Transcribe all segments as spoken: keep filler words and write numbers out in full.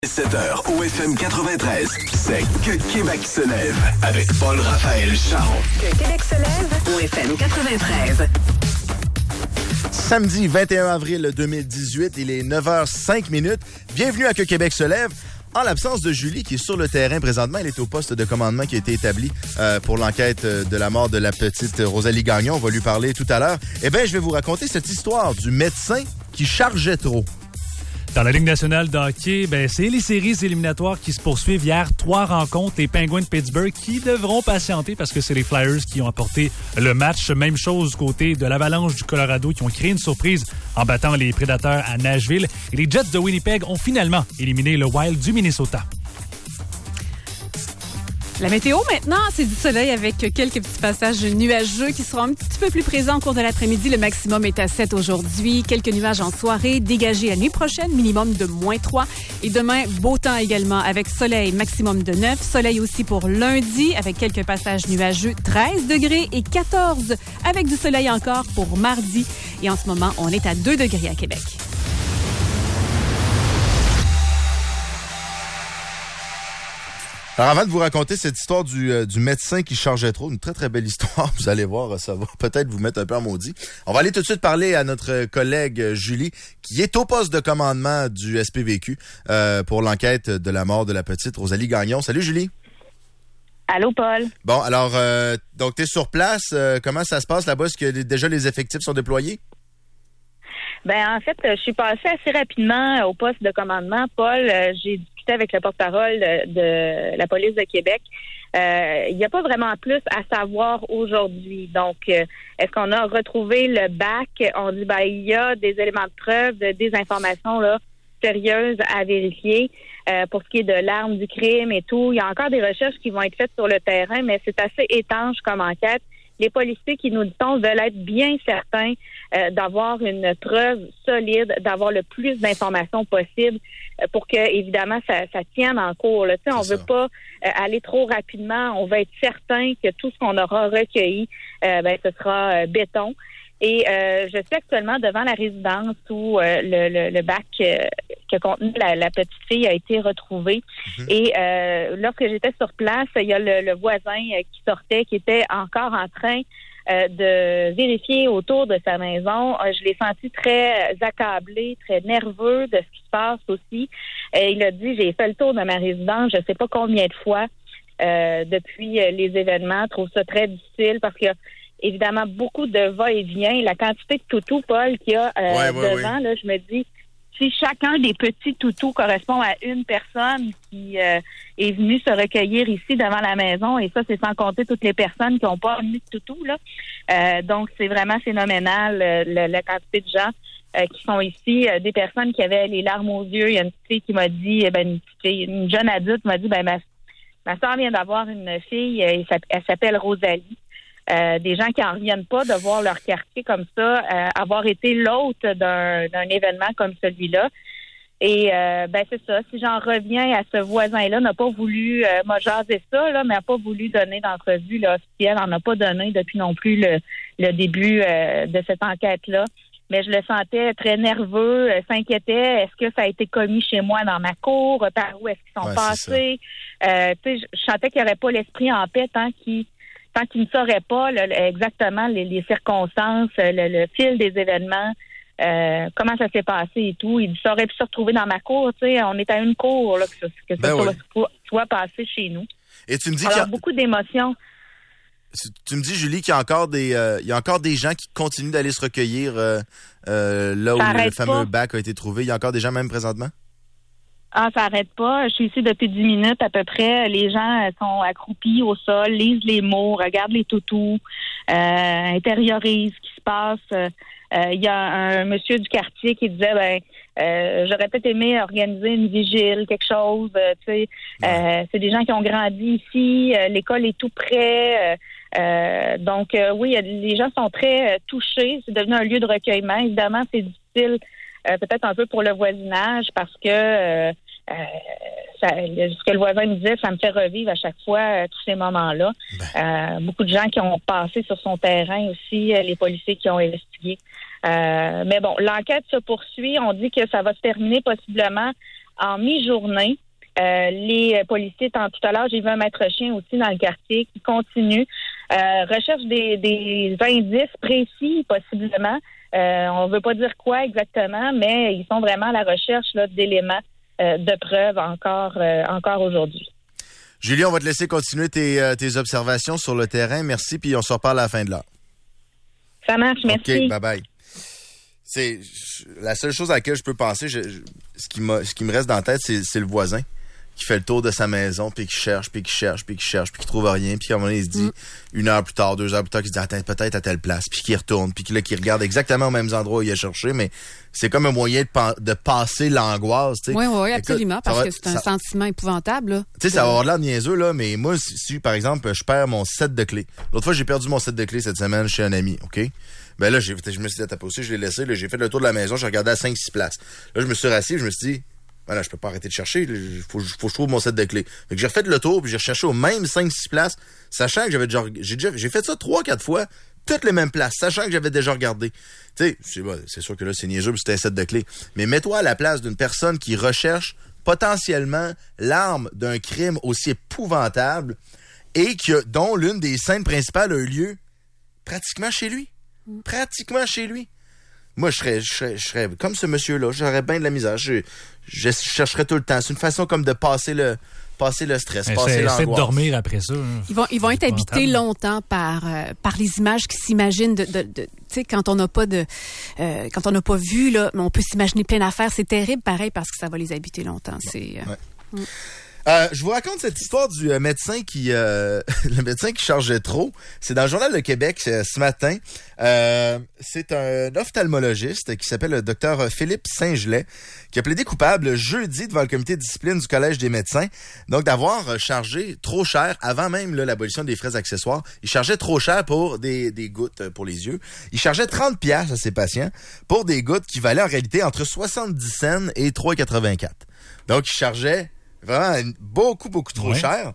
sept heures au F M quatre-vingt-treize, c'est Que Québec se lève avec Paul-Raphaël Charon. Que Québec se lève au F M quatre-vingt-treize. Samedi vingt et un avril deux mille dix-huit, il est neuf heures cinq minutes. Bienvenue à Que Québec se lève. En l'absence de Julie, qui est sur le terrain présentement, elle est au poste de commandement qui a été établi euh, pour l'enquête de la mort de la petite Rosalie Gagnon. On va lui parler tout à l'heure. Eh bien, je vais vous raconter cette histoire du médecin qui chargeait trop. Dans la Ligue nationale de hockey, ben, c'est les séries éliminatoires qui se poursuivent. Hier, trois rencontres. Les Penguins de Pittsburgh qui devront patienter parce que c'est les Flyers qui ont apporté le match. Même chose du côté de l'Avalanche du Colorado qui ont créé une surprise en battant les Prédateurs à Nashville. Et les Jets de Winnipeg ont finalement éliminé le Wild du Minnesota. La météo, maintenant, c'est du soleil avec quelques petits passages nuageux qui seront un petit peu plus présents au cours de l'après-midi. Le maximum est à sept aujourd'hui. Quelques nuages en soirée, dégagés la nuit prochaine, minimum de moins trois. Et demain, beau temps également avec soleil, maximum de neuf. Soleil aussi pour lundi avec quelques passages nuageux, treize degrés et quatorze avec du soleil encore pour mardi. Et en ce moment, on est à deux degrés à Québec. Alors, avant de vous raconter cette histoire du, euh, du médecin qui chargeait trop, une très, très belle histoire, vous allez voir, ça va peut-être vous mettre un peu en maudit. On va aller tout de suite parler à notre collègue Julie, qui est au poste de commandement du S P V Q euh, pour l'enquête de la mort de la petite Rosalie Gagnon. Salut, Julie. Allô, Paul. Bon, alors, euh, donc, tu es sur place. Euh, comment ça se passe là-bas? Est-ce que les, déjà les effectifs sont déployés? Ben, en fait, je suis passée assez rapidement au poste de commandement. Paul, euh, j'ai discuté avec le porte-parole de, de la police de Québec. Euh, il n'y a pas vraiment plus à savoir aujourd'hui. Donc, euh, est-ce qu'on a retrouvé le bac? On dit, ben, il y a des éléments de preuve, des informations là sérieuses à vérifier. Euh, pour ce qui est de l'arme du crime et tout, il y a encore des recherches qui vont être faites sur le terrain, mais c'est assez étanche comme enquête. Les policiers qui nous disent veulent être bien certains euh, d'avoir une preuve solide, d'avoir le plus d'informations possible euh, pour que, évidemment, ça, ça tienne en cours. Là. On ne veut pas euh, aller trop rapidement. On veut être certain que tout ce qu'on aura recueilli, euh, ben, ce sera euh, béton. Et euh, je suis actuellement devant la résidence où euh, le, le, le bac euh, que contenait la, la petite fille a été retrouvé. Mm-hmm. Et euh, lorsque j'étais sur place, il y a le, le voisin euh, qui sortait, qui était encore en train euh, de vérifier autour de sa maison. Euh, je l'ai senti très accablé, très nerveux de ce qui se passe aussi. Euh, il a dit, j'ai fait le tour de ma résidence, je ne sais pas combien de fois euh, depuis euh, les événements. Je trouve ça très difficile parce que évidemment, beaucoup de va-et-vient. La quantité de toutous, Paul, qu'il y a euh, ouais, ouais, devant, ouais. Là, je me dis, si chacun des petits toutous correspond à une personne qui euh, est venue se recueillir ici devant la maison, et ça, c'est sans compter toutes les personnes qui n'ont pas amené de toutous, là. Euh, donc, c'est vraiment phénoménal, euh, la, la quantité de gens euh, qui sont ici. Euh, des personnes qui avaient les larmes aux yeux. Il y a une petite fille qui m'a dit, ben, une, petite, une jeune adulte m'a dit, ben, ma, ma soeur vient d'avoir une fille, euh, elle s'appelle Rosalie. Euh, des gens qui n'en reviennent pas de voir leur quartier comme ça, euh, avoir été l'hôte d'un, d'un événement comme celui-là. Et euh, ben c'est ça, si j'en reviens à ce voisin-là, n'a pas voulu, euh, m'a jasé ça, là, mais n'a pas voulu donner d'entrevue là, officielle, n'en a pas donné depuis non plus le, le début euh, de cette enquête-là. Mais je le sentais très nerveux, euh, s'inquiétait. Est-ce que ça a été commis chez moi dans ma cour? Par où est-ce qu'ils sont ouais, passés? Euh, tu sais, je sentais qu'il n'y aurait pas l'esprit en paix tant qu'il tant qu'ils ne sauraient pas là, exactement les, les circonstances, le, le fil des événements, euh, comment ça s'est passé et tout. Il saurait pu se retrouver dans ma cour, tu sais, on est à une cour, là, que ça, que ça ben soit, oui. soit, soit passé chez nous. Et tu me dis Alors, qu'il y a... beaucoup d'émotions. Tu me dis, Julie, qu'il y a encore des, euh, il y a encore des gens qui continuent d'aller se recueillir euh, euh, là ça où le fameux pas. bac a été trouvé. Il y a encore des gens même présentement? Ah, ça arrête pas. Je suis ici depuis dix minutes à peu près. Les gens sont accroupis au sol, lisent les mots, regardent les toutous, euh, intériorisent ce qui se passe. Il euh, y a un monsieur du quartier qui disait, ben, euh, j'aurais peut-être aimé organiser une vigile, quelque chose. Euh, tu sais, euh, c'est des gens qui ont grandi ici. Euh, l'école est tout près. Euh, euh, donc, euh, oui, les gens sont très euh, touchés. C'est devenu un lieu de recueillement. Évidemment, c'est difficile. Euh, peut-être un peu pour le voisinage parce que euh, euh, ça, ce que le voisin me disait, ça me fait revivre à chaque fois euh, tous ces moments-là. Ben. Euh, beaucoup de gens qui ont passé sur son terrain aussi, euh, les policiers qui ont investigué. Euh, mais bon, l'enquête se poursuit. On dit que ça va se terminer possiblement en mi-journée. Euh, les policiers, tant tout à l'heure, j'ai vu un maître chien aussi dans le quartier qui continue, euh, recherche des, des indices précis, possiblement. Euh, on ne veut pas dire quoi exactement, mais ils sont vraiment à la recherche là, d'éléments euh, de preuves encore, euh, encore aujourd'hui. Julie, on va te laisser continuer tes, euh, tes observations sur le terrain. Merci, puis on se reparle à la fin de l'heure. Ça marche, merci. OK, bye-bye. C'est la seule chose à laquelle je peux penser, je, je, ce, qui m'a, ce qui me reste dans la tête, c'est, c'est le voisin qui fait le tour de sa maison, puis qui cherche, puis qui cherche, puis qui cherche, puis qui trouve rien, puis à un moment donné, il se dit, mm. une heure plus tard, deux heures plus tard, qu'il se dit, attends, peut-être à telle place, puis qui retourne, puis là, qui regarde exactement aux mêmes endroits où il a cherché, mais c'est comme un moyen de, pa- de passer l'angoisse, tu sais. Oui, oui, oui, absolument, Écoute, parce va, que c'est un ça, sentiment épouvantable, là. Tu sais, ça va avoir l'air niaiseux, là, mais moi, si, si, par exemple, je perds mon set de clés. L'autre fois, j'ai perdu mon set de clés cette semaine chez un ami, OK? Ben là, j'ai, je me suis dit, t'as aussi, je l'ai laissé, là, j'ai fait le tour de la maison, j'ai regardé à cinq six places. Là, je me suis rassis, je me suis dit, voilà, je peux pas arrêter de chercher, il faut, faut que je trouve mon set de clés. Fait que j'ai refait le tour, puis j'ai recherché aux mêmes cinq six places, sachant que j'avais déjà, j'ai déjà, j'ai fait ça trois quatre fois, toutes les mêmes places, sachant que j'avais déjà regardé. Tu sais, c'est, bon, c'est sûr que là, c'est niaiseux, puis c'était un set de clés. Mais mets-toi à la place d'une personne qui recherche potentiellement l'arme d'un crime aussi épouvantable et qui a, dont l'une des scènes principales a eu lieu pratiquement chez lui. Mm. Pratiquement chez lui. Moi, je serais, je serais, je serais comme ce monsieur-là. J'aurais bien de la misère. Je, je chercherais tout le temps. C'est une façon comme de passer le, passer le stress, Mais passer c'est, l'angoisse. C'est de dormir après ça. Hein. Ils vont, ils vont être habités longtemps par, euh, par les images qui s'imaginent de, de, de tu sais, quand on n'a pas de, euh, quand on n'a pas vu, là, on peut s'imaginer plein d'affaires. C'est terrible, pareil, parce que ça va les habiter longtemps. C'est, euh, ouais. mm. Euh, je vous raconte cette histoire du euh, médecin qui euh, le médecin qui chargeait trop. C'est dans le Journal de Québec euh, ce matin. Euh, c'est un ophtalmologiste qui s'appelle le docteur Philippe Saint-Gelais qui a plaidé coupable jeudi devant le comité de discipline du Collège des médecins, donc d'avoir chargé trop cher avant même là, l'abolition des frais accessoires. Il chargeait trop cher pour des, des gouttes pour les yeux. Il chargeait trente piastres à ses patients pour des gouttes qui valaient en réalité entre soixante-dix cents et trois quatre-vingt-quatre. Donc il chargeait vraiment beaucoup, beaucoup trop ouais. cher.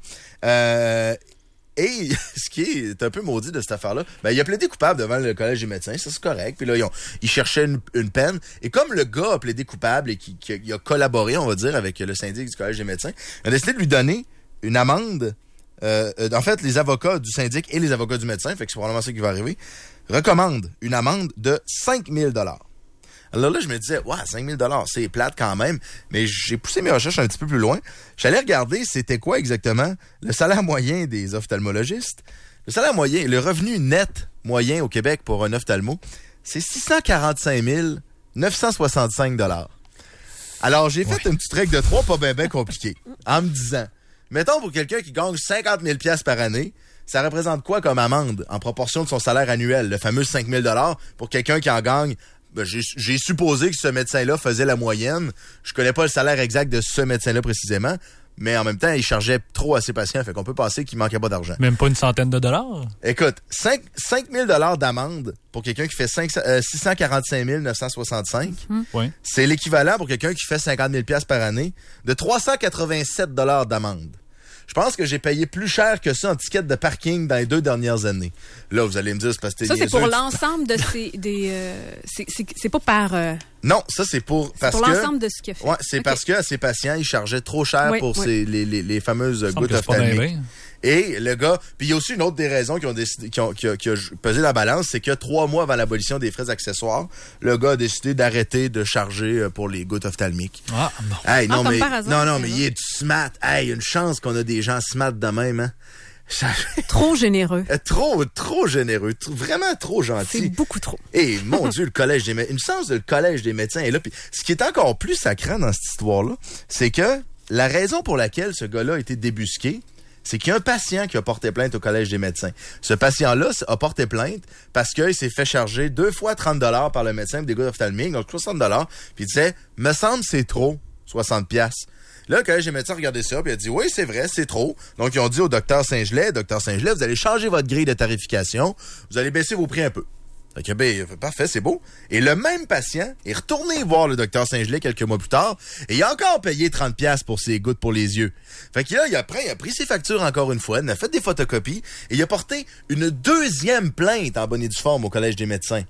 Euh, et ce qui est un peu maudit de cette affaire-là, ben, il a plaidé coupable devant le Collège des médecins, ça c'est correct. Puis là, ils, ont, ils cherchaient une, une peine. Et comme le gars a plaidé coupable et qu'il qui a collaboré, on va dire, avec le syndic du Collège des médecins, il a décidé de lui donner une amende. Euh, en fait, les avocats du syndic et les avocats du médecin, fait que c'est probablement ça qui va arriver, recommandent une amende de cinq mille dollars. Alors là, je me disais, ouais, cinq mille dollars, c'est plate quand même. Mais j'ai poussé mes recherches un petit peu plus loin. J'allais regarder c'était quoi exactement le salaire moyen des ophtalmologistes. Le salaire moyen, le revenu net moyen au Québec pour un ophtalmo, c'est six cent quarante-cinq mille neuf cent soixante-cinq dollars. Alors, j'ai fait ouais. une petite règle de trois pas bien bien compliquée en me disant, mettons pour quelqu'un qui gagne cinquante mille dollars par année, ça représente quoi comme amende en proportion de son salaire annuel, le fameux cinq mille dollars pour quelqu'un qui en gagne. Ben, j'ai, j'ai supposé que ce médecin-là faisait la moyenne. Je connais pas le salaire exact de ce médecin-là précisément, mais en même temps, il chargeait trop à ses patients, fait qu'on peut penser qu'il manquait pas d'argent. Même pas une centaine de dollars? Écoute, cinq mille dollars d'amende pour quelqu'un qui fait cinq, euh, six cent quarante-cinq mille neuf cent soixante-cinq, mmh. oui. c'est l'équivalent pour quelqu'un qui fait cinquante mille dollars par année de trois cent quatre-vingt-sept dollars d'amende. Je pense que j'ai payé plus cher que ça en ticket de parking dans les deux dernières années. Là, vous allez me dire, c'est parce que ça, c'est pour l'ensemble de ces... Des, euh, c'est, c'est, c'est pas par... Euh... Non, ça, c'est pour... C'est parce pour que, l'ensemble de ce qu'il a fait. Ouais, c'est okay. Parce que ces patients, ils chargeaient trop cher oui, pour oui. Ces, les, les, les fameuses gouttes ophtalmiques. Et le gars... Puis il y a aussi une autre des raisons qui ont, décidé, qui ont, qui a, qui a pesé la balance, c'est que trois mois avant l'abolition des frais accessoires, le gars a décidé d'arrêter de charger pour les gouttes ophtalmiques. Ah, bon. Hey, non, ah, mais, hasard, non, non, mais il est du smart. Hey, une chance qu'on a des gens smart de même, hein. Ça... Trop généreux. Trop, trop généreux. Trop, vraiment trop gentil. C'est beaucoup trop. Et mon Dieu, le collège des médecins. Une chance de le collège des médecins est là. Puis, ce qui est encore plus sacrant dans cette histoire-là, c'est que la raison pour laquelle ce gars-là a été débusqué, c'est qu'il y a un patient qui a porté plainte au Collège des médecins. Ce patient-là a porté plainte parce qu'il s'est fait charger deux fois trente dollars par le médecin pour des gouttes ophtalmiques, donc soixante dollars. Puis il disait, me semble c'est trop, soixante piastres. Là, le Collège des médecins a regardé ça, puis il a dit, oui, c'est vrai, c'est trop. Donc, ils ont dit au docteur Saint-Gelais, docteur Saint-Gelais, vous allez changer votre grille de tarification, vous allez baisser vos prix un peu. Ok, ben, parfait, c'est beau. Et le même patient est retourné voir le docteur Saint-Gelais quelques mois plus tard et il a encore payé trente piastres pour ses gouttes pour les yeux. Fait que là, il a pris, il a pris ses factures encore une fois, il a fait des photocopies et il a porté une deuxième plainte en bonne et due forme au Collège des médecins.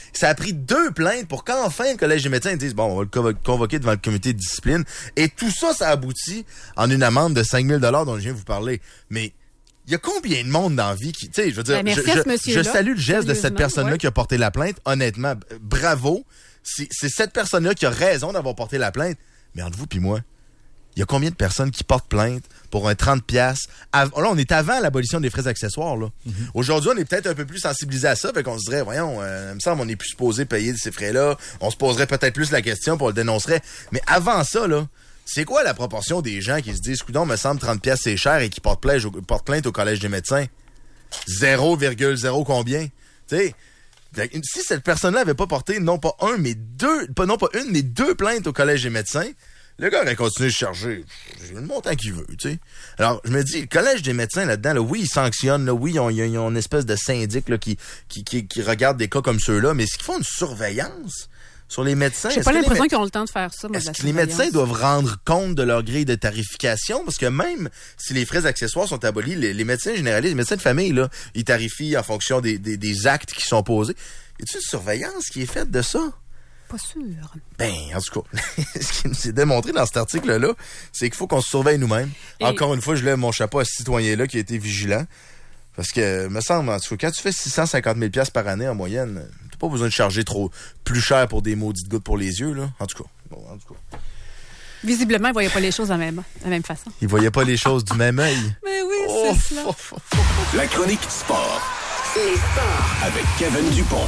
Ça a pris deux plaintes pour qu'enfin le Collège des médecins dise, bon, on va le convo- convoquer devant le comité de discipline. Et tout ça, ça aboutit en une amende de cinq mille dollars dont je viens de vous parler. Mais il y a combien de monde dans la vie qui, tu sais, je veux dire, Ben, merci je, à ce je, monsieur-là. je salue le geste de cette Sérieusement, personne-là ouais. qui a porté la plainte. Honnêtement, b- bravo. C'est, c'est cette personne-là qui a raison d'avoir porté la plainte. Mais entre vous puis moi, il y a combien de personnes qui portent plainte pour un trente piastres? Av- là, on est avant l'abolition des frais accessoires, là. Mm-hmm. Aujourd'hui, on est peut-être un peu plus sensibilisé à ça, fait qu'on se dirait, voyons, euh, il me semble, on n'est plus supposé payer ces frais-là. On se poserait peut-être plus la question, puis on le dénoncerait. Mais avant ça, là, c'est quoi la proportion des gens qui se disent, coudonc, me semble trente piastres c'est cher et qui portent plainte, au, portent plainte au Collège des médecins? zéro virgule zéro combien? Tu sais, si cette personne-là avait pas porté non pas un, mais deux, pas non pas une, mais deux plaintes au Collège des médecins, le gars aurait continué de charger le montant qu'il veut, tu sais. Alors, je me dis, le Collège des médecins là-dedans, là, oui, ils sanctionnent, là, oui, ils ont, ils ont une espèce de syndic là, qui, qui, qui, qui regarde des cas comme ceux-là, mais est-ce qu'ils font une surveillance sur les médecins? J'ai Est-ce pas que les l'impression mé- qu'ils ont le temps de faire ça. Moi, Est-ce de la que les médecins surveillance. doivent rendre compte de leur grille de tarification? Parce que même si les frais accessoires sont abolis, les, les médecins généralistes, les médecins de famille, là, ils tarifient en fonction des, des, des actes qui sont posés. Y a-t-il une surveillance qui est faite de ça? Pas sûr. Ben, en tout cas, ce qui nous est démontré dans cet article-là, c'est qu'il faut qu'on se surveille nous-mêmes. Et... Encore une fois, je lève mon chapeau à ce citoyen-là qui a été vigilant. Parce que, me semble, en tout cas, quand tu fais six cent cinquante mille dollars par année en moyenne, t'as pas besoin de charger trop plus cher pour des maudites gouttes pour les yeux, là. En tout cas. Bon, en tout cas. Visiblement, ils ne voyaient pas les choses de la même, de la même façon. Ils voyaient pas les choses du même œil. Mais oui, Oh, c'est cela. oh, oh, oh. La chronique sport Les sports. avec Kevin Dupont.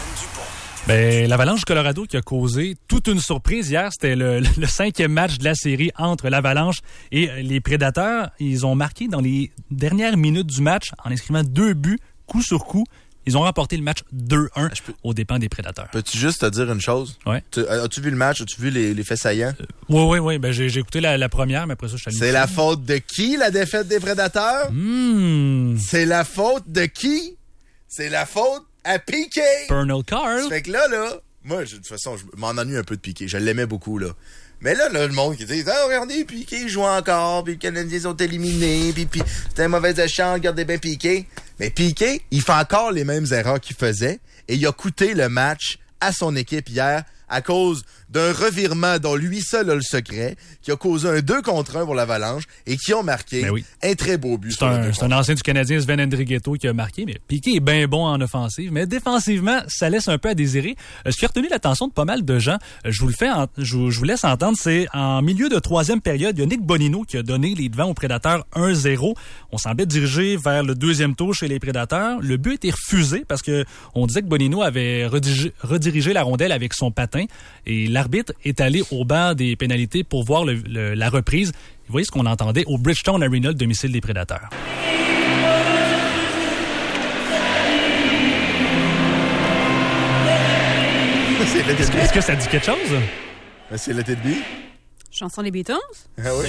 Ben, l'Avalanche du Colorado qui a causé toute une surprise hier, c'était le, le cinquième match de la série entre l'Avalanche et les Prédateurs. Ils ont marqué dans les dernières minutes du match en inscrivant deux buts, coup sur coup. Ils ont remporté le match deux un peux... aux dépens des Prédateurs. Peux-tu juste te dire une chose? Ouais. Tu, as-tu vu le match? As-tu vu les, les faits saillants? Euh, oui, oui, oui. Ben, j'ai, j'ai écouté la, la première, mais après ça, je suis allé. C'est la faute de qui, la défaite des Prédateurs? Mmh. C'est la faute de qui? C'est la faute à Piqué! Pernell Carl. Fait que là, là, moi, je, de toute façon, je m'en ennuie un peu de Piqué. Je l'aimais beaucoup, là. Mais là, là, le monde qui dit, ah, regardez, Piqué joue encore, puis les Canadiens sont éliminés, puis, puis c'était un mauvais échange, regardez bien Piqué. Mais Piqué, il fait encore les mêmes erreurs qu'il faisait, et il a coûté le match à son équipe hier à cause d'un revirement dont lui seul a le secret, qui a causé un deux contre un pour l'Avalanche et qui ont marqué Ben oui. un très beau but. C'est sur le un, deux c'est un ancien du Canadien, Sven Andrighetto, qui a marqué. Mais Piqué est bien bon en offensive, mais défensivement, ça laisse un peu à désirer. Euh, ce qui a retenu l'attention de pas mal de gens, euh, je vous le fais, en, je, vous- je vous laisse entendre, c'est en milieu de troisième période, il y a Nick Bonino qui a donné les devants aux Prédateurs un zéro. On semblait diriger vers le deuxième tour chez les Prédateurs. Le but a été refusé parce que on disait que Bonino avait redirigé, redirigé la rondelle avec son patin et l'arbitre est allé au banc des pénalités pour voir le, le, la reprise. Vous voyez ce qu'on entendait au Bridgestone Arena, le domicile des Prédateurs. C'est le Est-ce que, est-ce que ça dit quelque chose? C'est le T D B? Chanson des Beatles? Ah oui.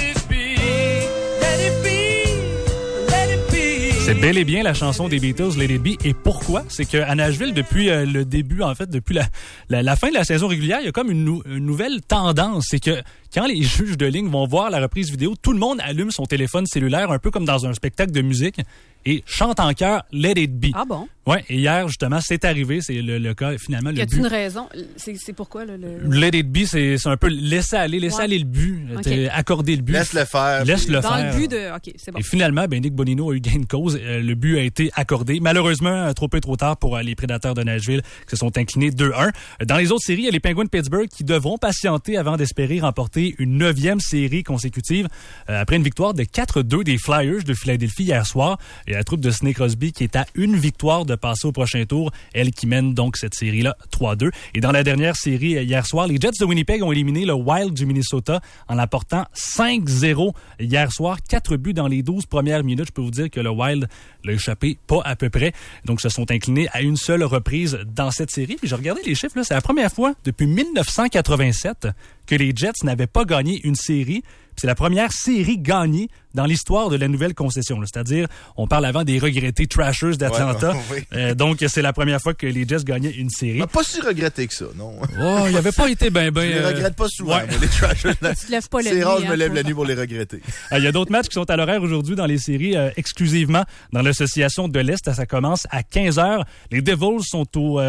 C'est bel et bien la chanson des Beatles, Let It Be. Et pourquoi? C'est qu'à Nashville, depuis euh, le début, en fait, depuis la, la, la fin de la saison régulière, il y a comme une, nou- une nouvelle tendance. C'est que quand les juges de ligne vont voir la reprise vidéo, tout le monde allume son téléphone cellulaire, un peu comme dans un spectacle de musique, et chante en chœur Let It Be. Ah bon? Ouais, et hier, justement, c'est arrivé. C'est le, le cas, finalement, Y le a-t-il but. une raison? C'est, c'est pourquoi, le... le... Let It Be, c'est, c'est un peu laisser aller, laisser Ouais. aller le but, Ok. euh, accorder le but. Laisse-le faire. Laisse puis- le Dans faire. le but de... OK, c'est bon. Et finalement, ben Nick Bonino a eu gain de cause. Euh, le but a été accordé. Malheureusement, euh, trop peu trop tard pour euh, les Prédateurs de Nashville qui se sont inclinés deux un. Euh, Dans les autres séries, il y a les Penguins de Pittsburgh qui devront patienter avant d'espérer remporter une neuvième série consécutive. Euh, après une victoire de quatre deux des Flyers de Philadelphie hier soir. Et la troupe de Sidney Crosby qui est à une victoire de passer au prochain tour. Elle qui mène donc cette série-là trois deux. Et dans la dernière série euh, hier soir, les Jets de Winnipeg ont éliminé le Wild du Minnesota en l'emportant cinq zéro hier soir. Quatre buts dans les douze premières minutes. Je peux vous dire que le Wild l'a échappé pas à peu près. Donc, se sont inclinés à une seule reprise dans cette série. Puis, j'ai regardé les chiffres, là. C'est la première fois depuis dix-neuf cent quatre-vingt-sept que les Jets n'avaient pas gagné une série. Puis c'est la première série gagnée dans l'histoire de la nouvelle concession. Là. C'est-à-dire, on parle avant des regrettés Trashers d'Atlanta. Ouais, oui. Euh, donc, c'est la première fois que les Jets gagnaient une série. On n'a pas si regretté que ça, non. Oh, il avait pas été ben ben. Je les euh, regrette pas souvent, ouais. moi, les Trashers. Tu te lèves pas la C'est nuit, rare, je me hein, lève pour- la nuit pour les regretter. Il y a d'autres matchs qui sont à l'horaire aujourd'hui dans les séries euh, exclusivement dans l'association de l'Est. Ça commence à quinze heures. Les Devils sont au, euh,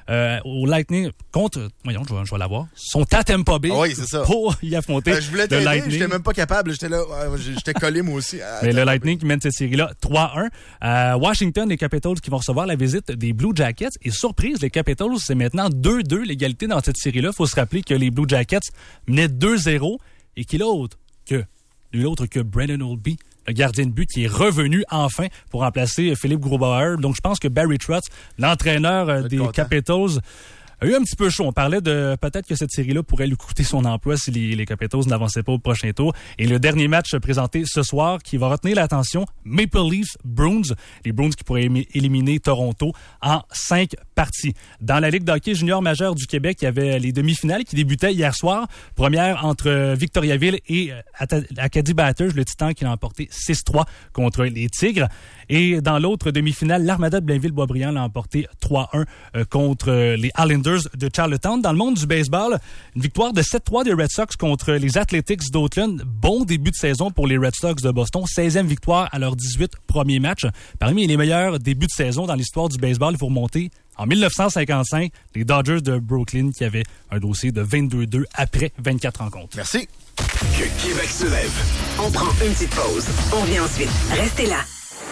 euh, au Lightning contre, voyons, je vais, je vais l'avoir, sont à Tampa Bay ah oui, c'est ça. pour y affronter euh, je voulais le t'aider, Lightning. J'étais même pas capable. J'étais là, j'étais collé moi aussi. Mais le Lightning qui mène cette série-là trois un. À Washington, les Capitals qui vont recevoir la visite des Blue Jackets. Et surprise, les Capitals, c'est maintenant deux deux l'égalité dans cette série-là. Il faut se rappeler que les Blue Jackets menaient deux zéro et qui l'autre que, nul autre que Brendan Oldby, le gardien de but qui est revenu enfin pour remplacer Philippe Grubauer. Donc, je pense que Barry Trotz, l'entraîneur euh, des content. Capitals, a eu un petit peu chaud. On parlait de peut-être que cette série-là pourrait lui coûter son emploi si les, les Capitals n'avançaient pas au prochain tour. Et le dernier match présenté ce soir qui va retenir l'attention, Maple Leafs Bruins. Les Bruins qui pourraient éliminer Toronto en cinq parties. Dans la Ligue d'hockey junior majeure du Québec, il y avait les demi-finales qui débutaient hier soir. Première entre Victoriaville et Acadie Batters, le Titan qui l'a emporté six trois contre les Tigres. Et dans l'autre demi-finale, l'Armada de Blainville-Boisbriand l'a emporté trois un euh, contre les Islanders de Charlottetown. Dans le monde du baseball, une victoire de sept trois des Red Sox contre les Athletics d'Oakland. Bon début de saison pour les Red Sox de Boston. seizième victoire à leurs dix-huit premiers matchs. Parmi les meilleurs débuts de saison dans l'histoire du baseball, il faut remonter en dix-neuf cent cinquante-cinq, les Dodgers de Brooklyn qui avaient un dossier de vingt-deux deux après vingt-quatre rencontres. Merci. Que Québec se lève. On prend une petite pause. On revient ensuite. Restez là.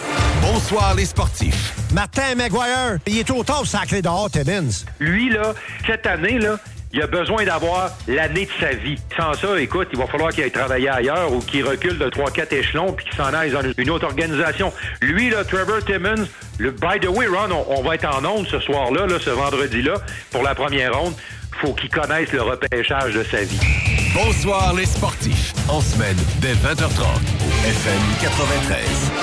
Bonsoir les sportifs. Martin McGuire, il est trop tard sacré dehors, Timmins. Lui, là, cette année, là, il a besoin d'avoir l'année de sa vie. Sans ça, écoute, il va falloir qu'il aille travailler ailleurs ou qu'il recule de trois quatre échelons puis qu'il s'en aille dans une autre organisation. Lui, là, Trevor Timmins, le by the way, Ron, on, on va être en onde ce soir-là, là, ce vendredi-là, pour la première ronde. Faut qu'il connaisse le repêchage de sa vie. Bonsoir les sportifs. En semaine, dès vingt heures trente, au F M quatre-vingt-treize.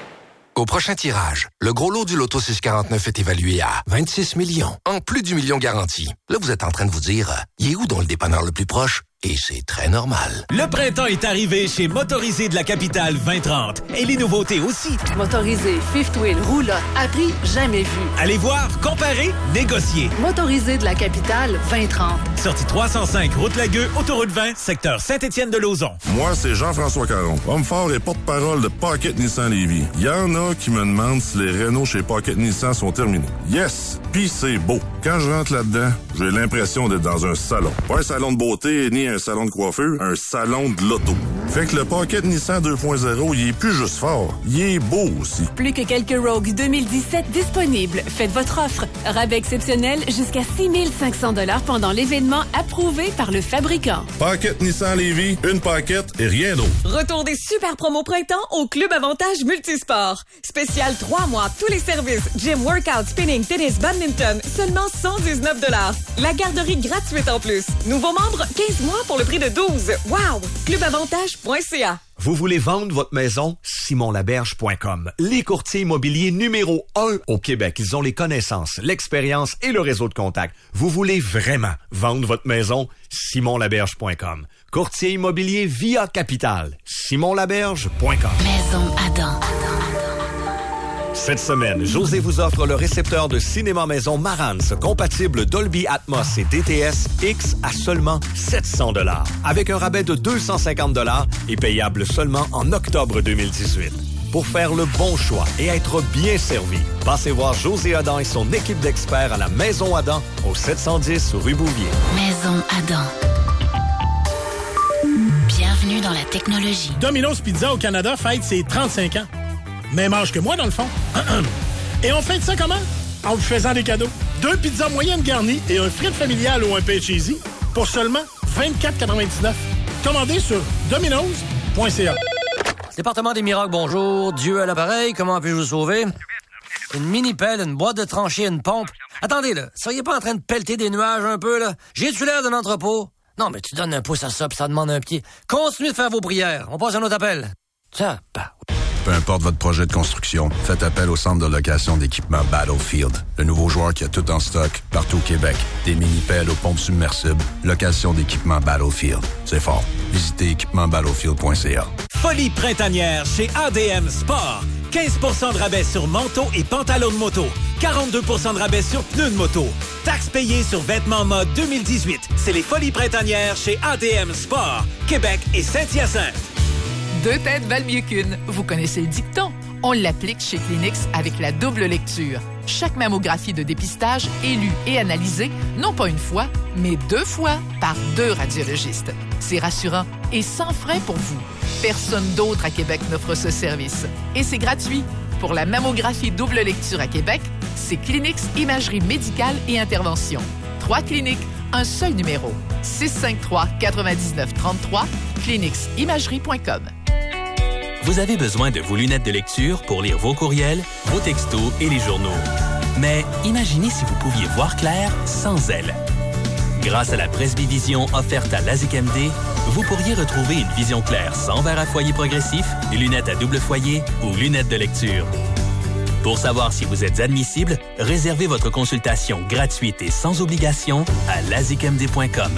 Au prochain tirage, le gros lot du Loto six quarante-neuf est évalué à vingt-six millions, en plus du million garanti. Là, vous êtes en train de vous dire, euh, il est où dans le dépanneur le plus proche? Et c'est très normal. Le printemps est arrivé chez Motorisé de la Capitale vingt trente. Et les nouveautés aussi. Motorisé, fifth wheel, roulotte, à prix jamais vu. Allez voir, comparer, négocier. Motorisé de la Capitale vingt trente. Sortie trois cent cinq, route Lagueux, autoroute vingt, secteur Saint-Étienne-de-Lauzon. Moi, c'est Jean-François Caron, homme fort et porte-parole de Pocket Nissan Lévis. Il y en a qui me demandent si les Renault chez Pocket Nissan sont terminés. Yes! Pis c'est beau. Quand je rentre là-dedans, j'ai l'impression d'être dans un salon. Pas un salon de beauté ni un salon de coiffeur, un salon de l'auto. Fait que le Pocket Nissan deux point zéro, il est plus juste fort, il est beau aussi. Plus que quelques Rogue deux mille dix-sept disponibles. Faites votre offre. Rabais exceptionnel jusqu'à six mille cinq cents dollars pendant l'événement approuvé par le fabricant. Pocket Nissan Lévis, une Pocket et rien d'autre. Retour des super promos printemps au Club Avantage Multisport. Spécial trois mois, tous les services. Gym, workout, spinning, tennis, badminton. Seulement cent dix-neuf dollars. La garderie gratuite en plus. Nouveaux membres, quinze mois pour le prix de douze. Wow! club avantage point c a. Vous voulez vendre votre maison? simon laberge point com. Les courtiers immobiliers numéro un au Québec. Ils ont les connaissances, l'expérience et le réseau de contacts. Vous voulez vraiment vendre votre maison? simon laberge point com. Courtier immobilier via Capital. simon laberge point com. Maison Adam. Cette semaine, José vous offre le récepteur de cinéma maison Marantz, compatible Dolby Atmos et D T S X à seulement sept cents dollars, avec un rabais de deux cent cinquante dollars et payable seulement en octobre deux mille dix-huit. Pour faire le bon choix et être bien servi, passez voir José Adam et son équipe d'experts à la Maison Adam au sept cent dix rue Bouvier. Maison Adam. Bienvenue dans la technologie. Domino's Pizza au Canada fête ses trente-cinq ans. Même âge que moi, dans le fond. Et on fête ça comment? En vous faisant des cadeaux. Deux pizzas moyennes garnies et un frite familial ou un pain cheesy pour seulement vingt-quatre quatre-vingt-dix-neuf. Commandez sur dominos point c a. Département des miracles, bonjour. Dieu à l'appareil, comment puis-je vous sauver? Une mini-pelle, une boîte de tranchée, une pompe. Attendez, là, seriez pas en train de pelleter des nuages un peu, là? J'ai-tu l'air d'un entrepôt? Non, mais tu donnes un pouce à ça, puis ça demande un pied. Continuez de faire vos prières. On passe à un autre appel. Ça, bah... Peu importe votre projet de construction, faites appel au centre de location d'équipement Battlefield. Le nouveau joueur qui a tout en stock, partout au Québec. Des mini-pelles aux pompes submersibles. Location d'équipement Battlefield. C'est fort. Visitez équipement battlefield point c a. Folie printanière chez A D M Sport. quinze pour cent de rabais sur manteau et pantalon de moto. quarante-deux pour cent de rabais sur pneus de moto. Taxes payées sur vêtements mode deux mille dix-huit. C'est les folies printanières chez A D M Sport. Québec et Saint-Hyacinthe. Deux têtes valent mieux qu'une. Vous connaissez le dicton. On l'applique chez Kleenex avec la double lecture. Chaque mammographie de dépistage est lue et analysée, non pas une fois, mais deux fois par deux radiologistes. C'est rassurant et sans frais pour vous. Personne d'autre à Québec n'offre ce service. Et c'est gratuit. Pour la mammographie double lecture à Québec, c'est Kleenex Imagerie médicale et intervention. Trois cliniques, un seul numéro. six cinq trois, neuf neuf trois trois, kleenex imagerie point com. Vous avez besoin de vos lunettes de lecture pour lire vos courriels, vos textos et les journaux. Mais imaginez si vous pouviez voir clair sans elles. Grâce à la presbyvision offerte à l'A S I C M D, vous pourriez retrouver une vision claire sans verre à foyer progressif, lunettes à double foyer ou lunettes de lecture. Pour savoir si vous êtes admissible, réservez votre consultation gratuite et sans obligation à l a s i c m d point com.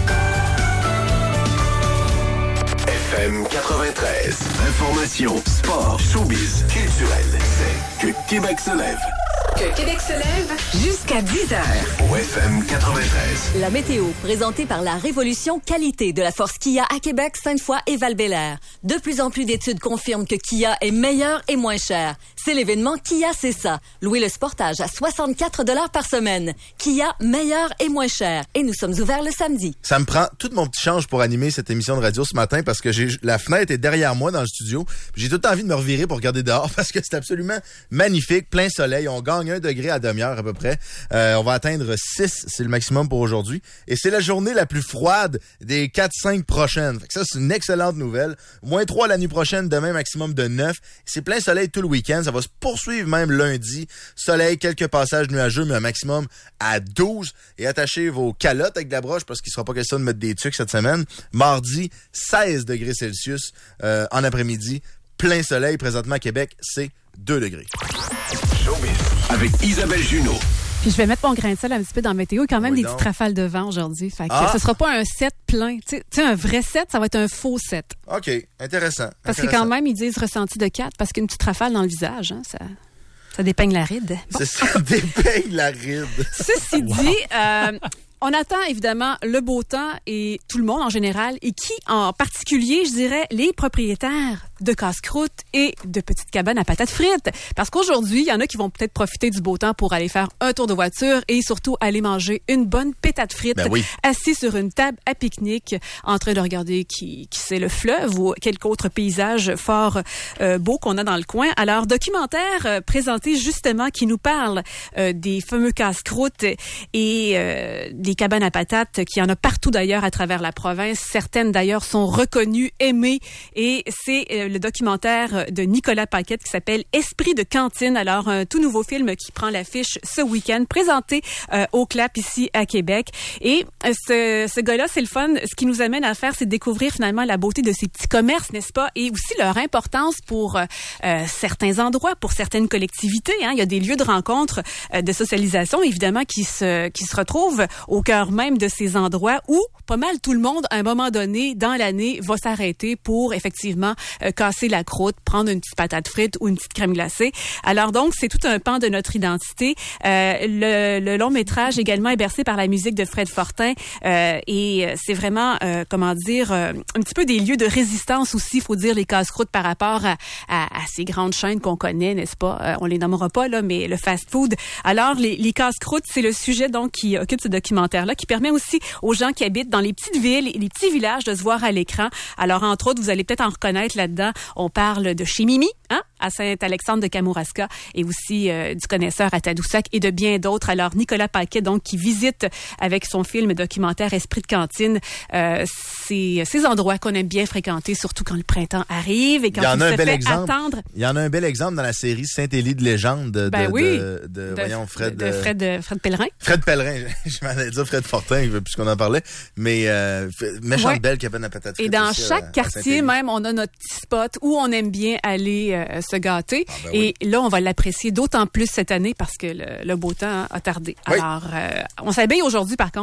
F M quatre-vingt-treize. Information, sport, showbiz, culturel. C'est que Québec se lève. Que Québec se lève jusqu'à dix heures. Au F M quatre-vingt-treize. La météo, présentée par la Révolution Qualité de la Force Kia à Québec, Sainte-Foy et Val-Bélair. De plus en plus d'études confirment que Kia est meilleur et moins cher. C'est l'événement Kia C'est ça. Louez le Sportage à soixante-quatre dollars par semaine. Kia, meilleur et moins cher. Et nous sommes ouverts le samedi. Ça me prend tout mon petit change pour animer cette émission de radio ce matin parce que j'ai la fenêtre est derrière moi dans le studio. J'ai tout envie de me revirer pour regarder dehors parce que c'est absolument magnifique. Plein soleil. On gagne un degré à demi-heure à peu près. Euh, on va atteindre six, c'est le maximum pour aujourd'hui. Et c'est la journée la plus froide des quatre cinq prochaines. Fait que ça, c'est une excellente nouvelle. Moins trois la nuit prochaine, demain maximum de neuf. C'est plein soleil tout le week-end. Ça va se poursuivre même lundi. Soleil, quelques passages nuageux, mais un maximum à douze. Et attachez vos calottes avec de la broche parce qu'il ne sera pas question de mettre des tucs cette semaine. Mardi, seize degrés Celsius euh, en après-midi. Plein soleil. Présentement à Québec, c'est deux degrés. Showbiz avec Isabelle Junot. Puis je vais mettre mon grain de sel un petit peu dans la météo. Il y a quand même Oui, des donc. petites rafales de vent aujourd'hui. Fait que Ah. ce sera pas un set plein. Tu sais- tu sais, un vrai set, ça va être un faux set. OK, intéressant. Parce que intéressant. quand même, ils disent ressenti de quatre parce qu'une petite rafale dans le visage, hein, ça, ça dépeigne la ride. Bon. C'est ça, dépeigne la ride. Ceci dit, euh, on attend évidemment le beau temps et tout le monde en général, et qui en particulier, je dirais, les propriétaires de casse-croûte et de petites cabanes à patates frites. Parce qu'aujourd'hui, il y en a qui vont peut-être profiter du beau temps pour aller faire un tour de voiture et surtout aller manger une bonne pétate frite Ben oui. assis sur une table à pique-nique en train de regarder qui, qui c'est le fleuve ou quelque autre paysage fort euh, beau qu'on a dans le coin. Alors, documentaire euh, présenté justement qui nous parle euh, des fameux casse-croûtes et euh, des cabanes à patates qui en a partout d'ailleurs à travers la province. Certaines d'ailleurs sont reconnues, aimées, et c'est euh, le documentaire de Nicolas Paquette qui s'appelle Esprit de cantine. Alors, un tout nouveau film qui prend l'affiche ce week-end, présenté euh, au Clap ici à Québec. Et euh, ce, ce gars-là, c'est le fun. Ce qui nous amène à faire, c'est de découvrir finalement la beauté de ces petits commerces, n'est-ce pas? Et aussi leur importance pour euh, euh, certains endroits, pour certaines collectivités. Hein. Il y a des lieux de rencontre, euh, de socialisation, évidemment, qui se, qui se retrouvent au cœur même de ces endroits où pas mal tout le monde, à un moment donné, dans l'année, va s'arrêter pour effectivement euh, casser la croûte, prendre une petite patate frite ou une petite crème glacée. Alors donc, c'est tout un pan de notre identité. Euh, le, le long métrage également est bercé par la musique de Fred Fortin euh, et c'est vraiment, euh, comment dire, euh, un petit peu des lieux de résistance aussi, faut dire, les casse-croûtes par rapport à, à, à ces grandes chaînes qu'on connaît, n'est-ce pas? Euh, on les nommera pas, là, mais le fast-food. Alors, les, les casse-croûtes, c'est le sujet donc qui occupe ce documentaire-là, qui permet aussi aux gens qui habitent dans les petites villes et les petits villages de se voir à l'écran. Alors, entre autres, vous allez peut-être en reconnaître là-dedans. On parle de chez Mimi, hein, à Saint-Alexandre de Kamouraska, et aussi euh, du Connaisseur à Tadoussac et de bien d'autres. Alors, Nicolas Paquet, donc, qui visite avec son film documentaire Esprit de cantine euh, ces, ces endroits qu'on aime bien fréquenter, surtout quand le printemps arrive et quand Il y en il a un se bel fait exemple. attendre. Il y en a un bel exemple dans la série Saint-Élie de légende de, Ben de, oui. de, de, De- voyons, Fred, de Fred, de Fred Pellerin. Fred Pellerin. Je m'en allais dire Fred Fortin, puisqu'on en parlait. Mais euh, méchante Ouais. belle cabane à patates frites Et dans aussi, chaque à- à quartier, Saint-Élie. même, on a notre petit spot où on aime bien aller euh, se gâter. Ah, ben Et là, on va l'apprécier d'autant plus cette année parce que le, le beau temps a tardé. Oui. Alors, euh, on s'habille aujourd'hui, par contre.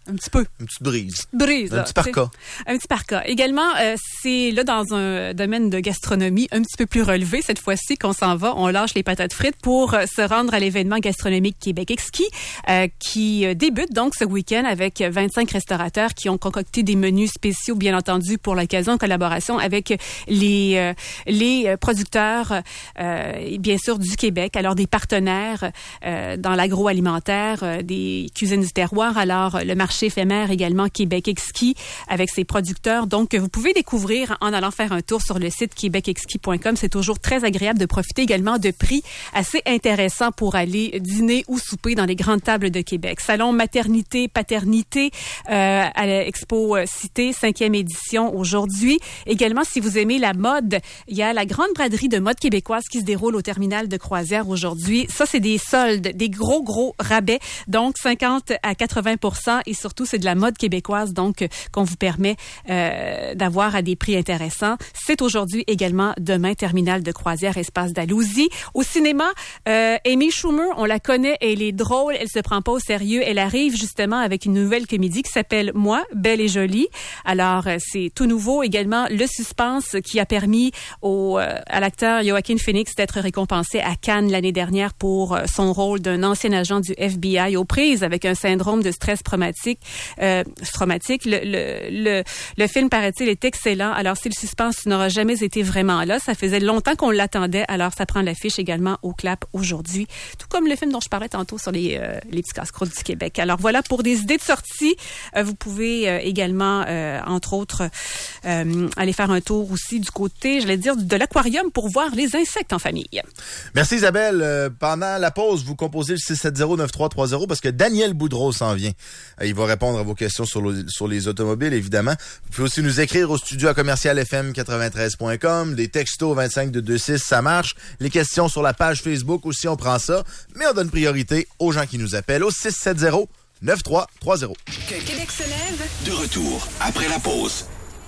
Un petit peu. Une petite brise. Brise, Un là, petit parka. Un petit parka. Également, euh, c'est là dans un domaine de gastronomie un petit peu plus relevé cette fois-ci qu'on s'en va. On lâche les patates frites pour euh, se rendre à l'événement gastronomique Québec Exquis euh, qui euh, débute donc ce week-end avec vingt-cinq restaurateurs qui ont concocté des menus spéciaux, bien entendu, pour l'occasion en collaboration avec les euh, les producteurs, euh, bien sûr, du Québec. Alors, des partenaires euh, dans l'agroalimentaire, euh, des cuisines du terroir. Alors, le marché éphémère également Québec Exquis avec ses producteurs. Donc, vous pouvez découvrir en allant faire un tour sur le site québec exquis point com. C'est toujours très agréable de profiter également de prix assez intéressants pour aller dîner ou souper dans les grandes tables de Québec. Salon maternité, paternité euh, à l'Expo Cité, cinquième édition aujourd'hui. Également, si vous aimez la mode, il y a la grande braderie de mode québécoise qui se déroule au terminal de croisière aujourd'hui. Ça, c'est des soldes, des gros, gros rabais. Donc, cinquante à quatre-vingts pour cent et surtout, c'est de la mode québécoise, donc, qu'on vous permet euh, d'avoir à des prix intéressants. C'est aujourd'hui également demain, terminal de croisière, espace Dalhousie. Au cinéma, euh, Amy Schumer, on la connaît, elle est drôle, elle se prend pas au sérieux. Elle arrive justement avec une nouvelle comédie qui s'appelle Moi, belle et jolie. Alors, c'est tout nouveau. Également, le suspense qui a permis au, euh, à l'acteur Joaquin Phoenix d'être récompensé à Cannes l'année dernière pour euh, son rôle d'un ancien agent du F B I aux prises avec un syndrome de stress traumatique. Euh, traumatique. Le, le, le, le film, paraît-il, est excellent. Alors, si le suspense n'aura jamais été vraiment là, ça faisait longtemps qu'on l'attendait. Alors, ça prend l'affiche également au clap aujourd'hui. Tout comme le film dont je parlais tantôt sur les, euh, les petits casse-croûtes du Québec. Alors, voilà pour des idées de sortie. Euh, vous pouvez euh, également, euh, entre autres, euh, aller faire un tour aussi du côté, j'allais dire, de l'aquarium pour voir les insectes en famille. Merci Isabelle. Euh, pendant la pause, vous composez le six sept zéro neuf trois trois zéro parce que Daniel Boudreau s'en vient. Euh, il va répondre à vos questions sur, le, sur les automobiles, évidemment. Vous pouvez aussi nous écrire au studio à commercial f m quatre-vingt-treize point com. Des textos vingt-cinq deux deux six, ça marche. Les questions sur la page Facebook aussi, on prend ça. Mais on donne priorité aux gens qui nous appellent au six sept zéro neuf trois trois zéro. Que Québec se lève. De retour après la pause.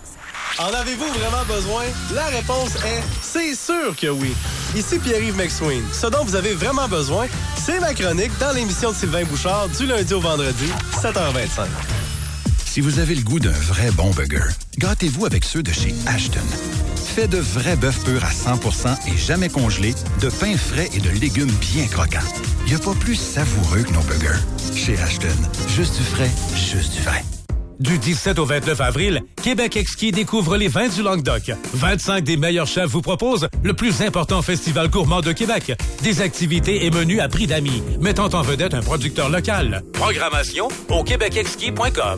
En avez-vous vraiment besoin? La réponse est c'est sûr que oui. Ici Pierre-Yves McSween. Ce dont vous avez vraiment besoin, c'est ma chronique dans l'émission de Sylvain Bouchard du lundi au vendredi, sept heures vingt-cinq. Si vous avez le goût d'un vrai bon burger, gâtez-vous avec ceux de chez Ashton. Fait de vrais bœufs purs à cent pour cent et jamais congelés, de pain frais et de légumes bien croquants. Il n'y a pas plus savoureux que nos burgers. Chez Ashton, juste du frais, juste du vrai. Du dix-sept au vingt-neuf avril, Québec Exquis découvre les vins du Languedoc. vingt-cinq des meilleurs chefs vous proposent le plus important festival gourmand de Québec. Des activités et menus à prix d'amis, mettant en vedette un producteur local. Programmation au québec exquis point com.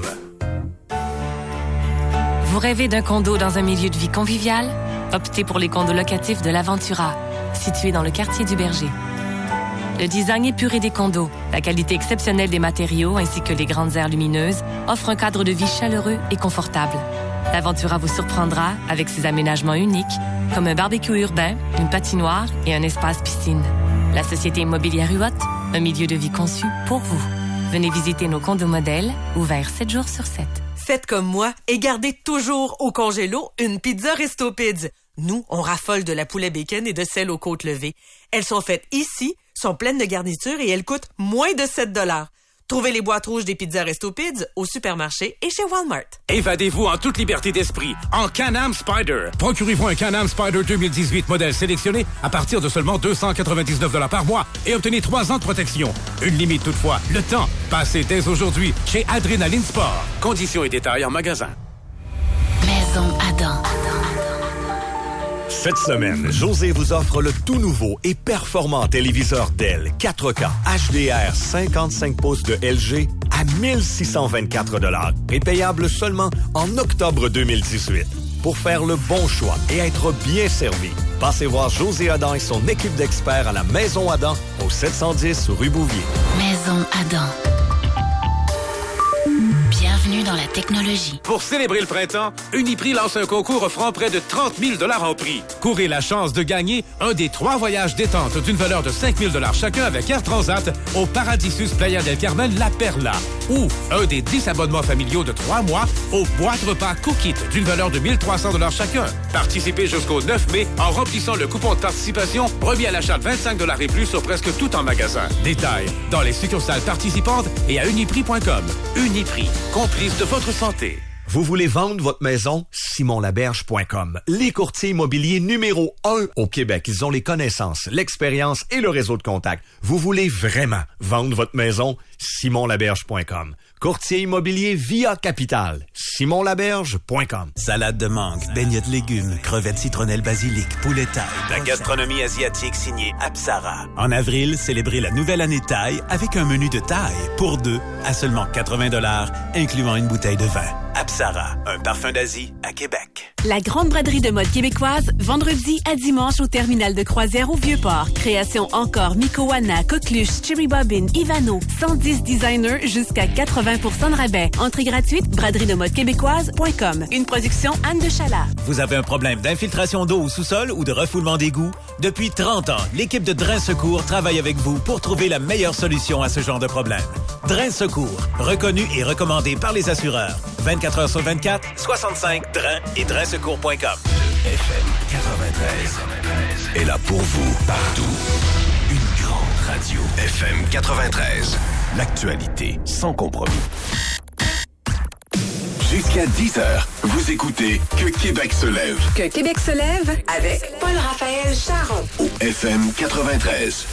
Vous rêvez d'un condo dans un milieu de vie convivial? Optez pour les condos locatifs de l'Aventura, situés dans le quartier du Berger. Le design épuré des condos, la qualité exceptionnelle des matériaux ainsi que les grandes aires lumineuses offrent un cadre de vie chaleureux et confortable. L'Aventura vous surprendra avec ses aménagements uniques, comme un barbecue urbain, une patinoire et un espace piscine. La Société immobilière U O T, un milieu de vie conçu pour vous. Venez visiter nos condos modèles, ouverts sept jours sur sept. Faites comme moi et gardez toujours au congélo une pizza Resto Pids. Nous, on raffole de la poulet bacon et de celle aux côtes levées. Elles sont faites ici, sont pleines de garniture et elles coûtent moins de sept dollars. Trouvez les boîtes rouges des pizzas Resto Pids au supermarché et chez Walmart. Évadez-vous en toute liberté d'esprit en Can-Am Spyder. Procurez-vous un Can-Am Spyder deux mille dix-huit modèle sélectionné à partir de seulement deux cent quatre-vingt-dix-neuf dollars par mois et obtenez trois ans de protection. Une limite toutefois. Le temps, passez dès aujourd'hui chez Adrénaline Sport. Conditions et détails en magasin. Maison Adam. Cette semaine, José vous offre le tout nouveau et performant téléviseur Dell quatre K H D R cinquante-cinq pouces de L G à mille six cent vingt-quatre dollars et payable seulement en octobre deux mille dix-huit. Pour faire le bon choix et être bien servi, passez voir José Adam et son équipe d'experts à la Maison Adam au sept cent dix rue Bouvier. Maison Adam. Bienvenue Bienvenue dans la technologie. Pour célébrer le printemps, Uniprix lance un concours offrant près de trente mille dollars en prix. Courez la chance de gagner un des trois voyages détente d'une valeur de cinq mille dollars chacun avec Air Transat au Paradisus Playa del Carmen La Perla. Ou un des dix abonnements familiaux de trois mois au boîte repas Cookit d'une valeur de mille trois cents dollars chacun. Participez jusqu'au neuf mai en remplissant le coupon de participation remis à l'achat de vingt-cinq dollars et plus sur presque tout en magasin. Détails dans les succursales participantes et à uniprix point com. Uniprix, complice de votre santé. Vous voulez vendre votre maison? simon laberge point com. Les courtiers immobiliers numéro un au Québec. Ils ont les connaissances, l'expérience et le réseau de contacts. Vous voulez vraiment vendre votre maison? simon laberge point com. Courtier immobilier Via Capital. simon laberge point com. Salade de mangue, beignets de légumes, crevettes citronnelle basilic, poulet thaï. La gastronomie asiatique signée Apsara. En avril, célébrez la nouvelle année thaï avec un menu de thaï pour deux à seulement quatre-vingts dollars, incluant une bouteille de vin. Apsara, un parfum d'Asie à Québec. La grande braderie de mode québécoise, vendredi à dimanche au terminal de croisière au Vieux-Port. Création encore Mikowana, Coqueluche, Cherry Bobbin, Ivano, cent dix designers jusqu'à quatre-vingts pour cent de rabais. Entrée gratuite, braderie de mode québécoise point com. Une production Anne de Chalat. Vous avez un problème d'infiltration d'eau au sous-sol ou de refoulement d'égouts? Depuis trente ans, l'équipe de Drain Secours travaille avec vous pour trouver la meilleure solution à ce genre de problème. Drain Secours, reconnu et recommandé par les assureurs. vingt-quatre heures sur vingt-quatre, soixante-cinq Drain et drain secours point com. F M quatre-vingt-treize est là pour vous partout. Une grande radio. F M quatre-vingt-treize. L'actualité sans compromis. Jusqu'à dix heures, vous écoutez Que Québec se lève. Que Québec se lève avec Paul-Raphaël Charon. Au F M quatre-vingt-treize.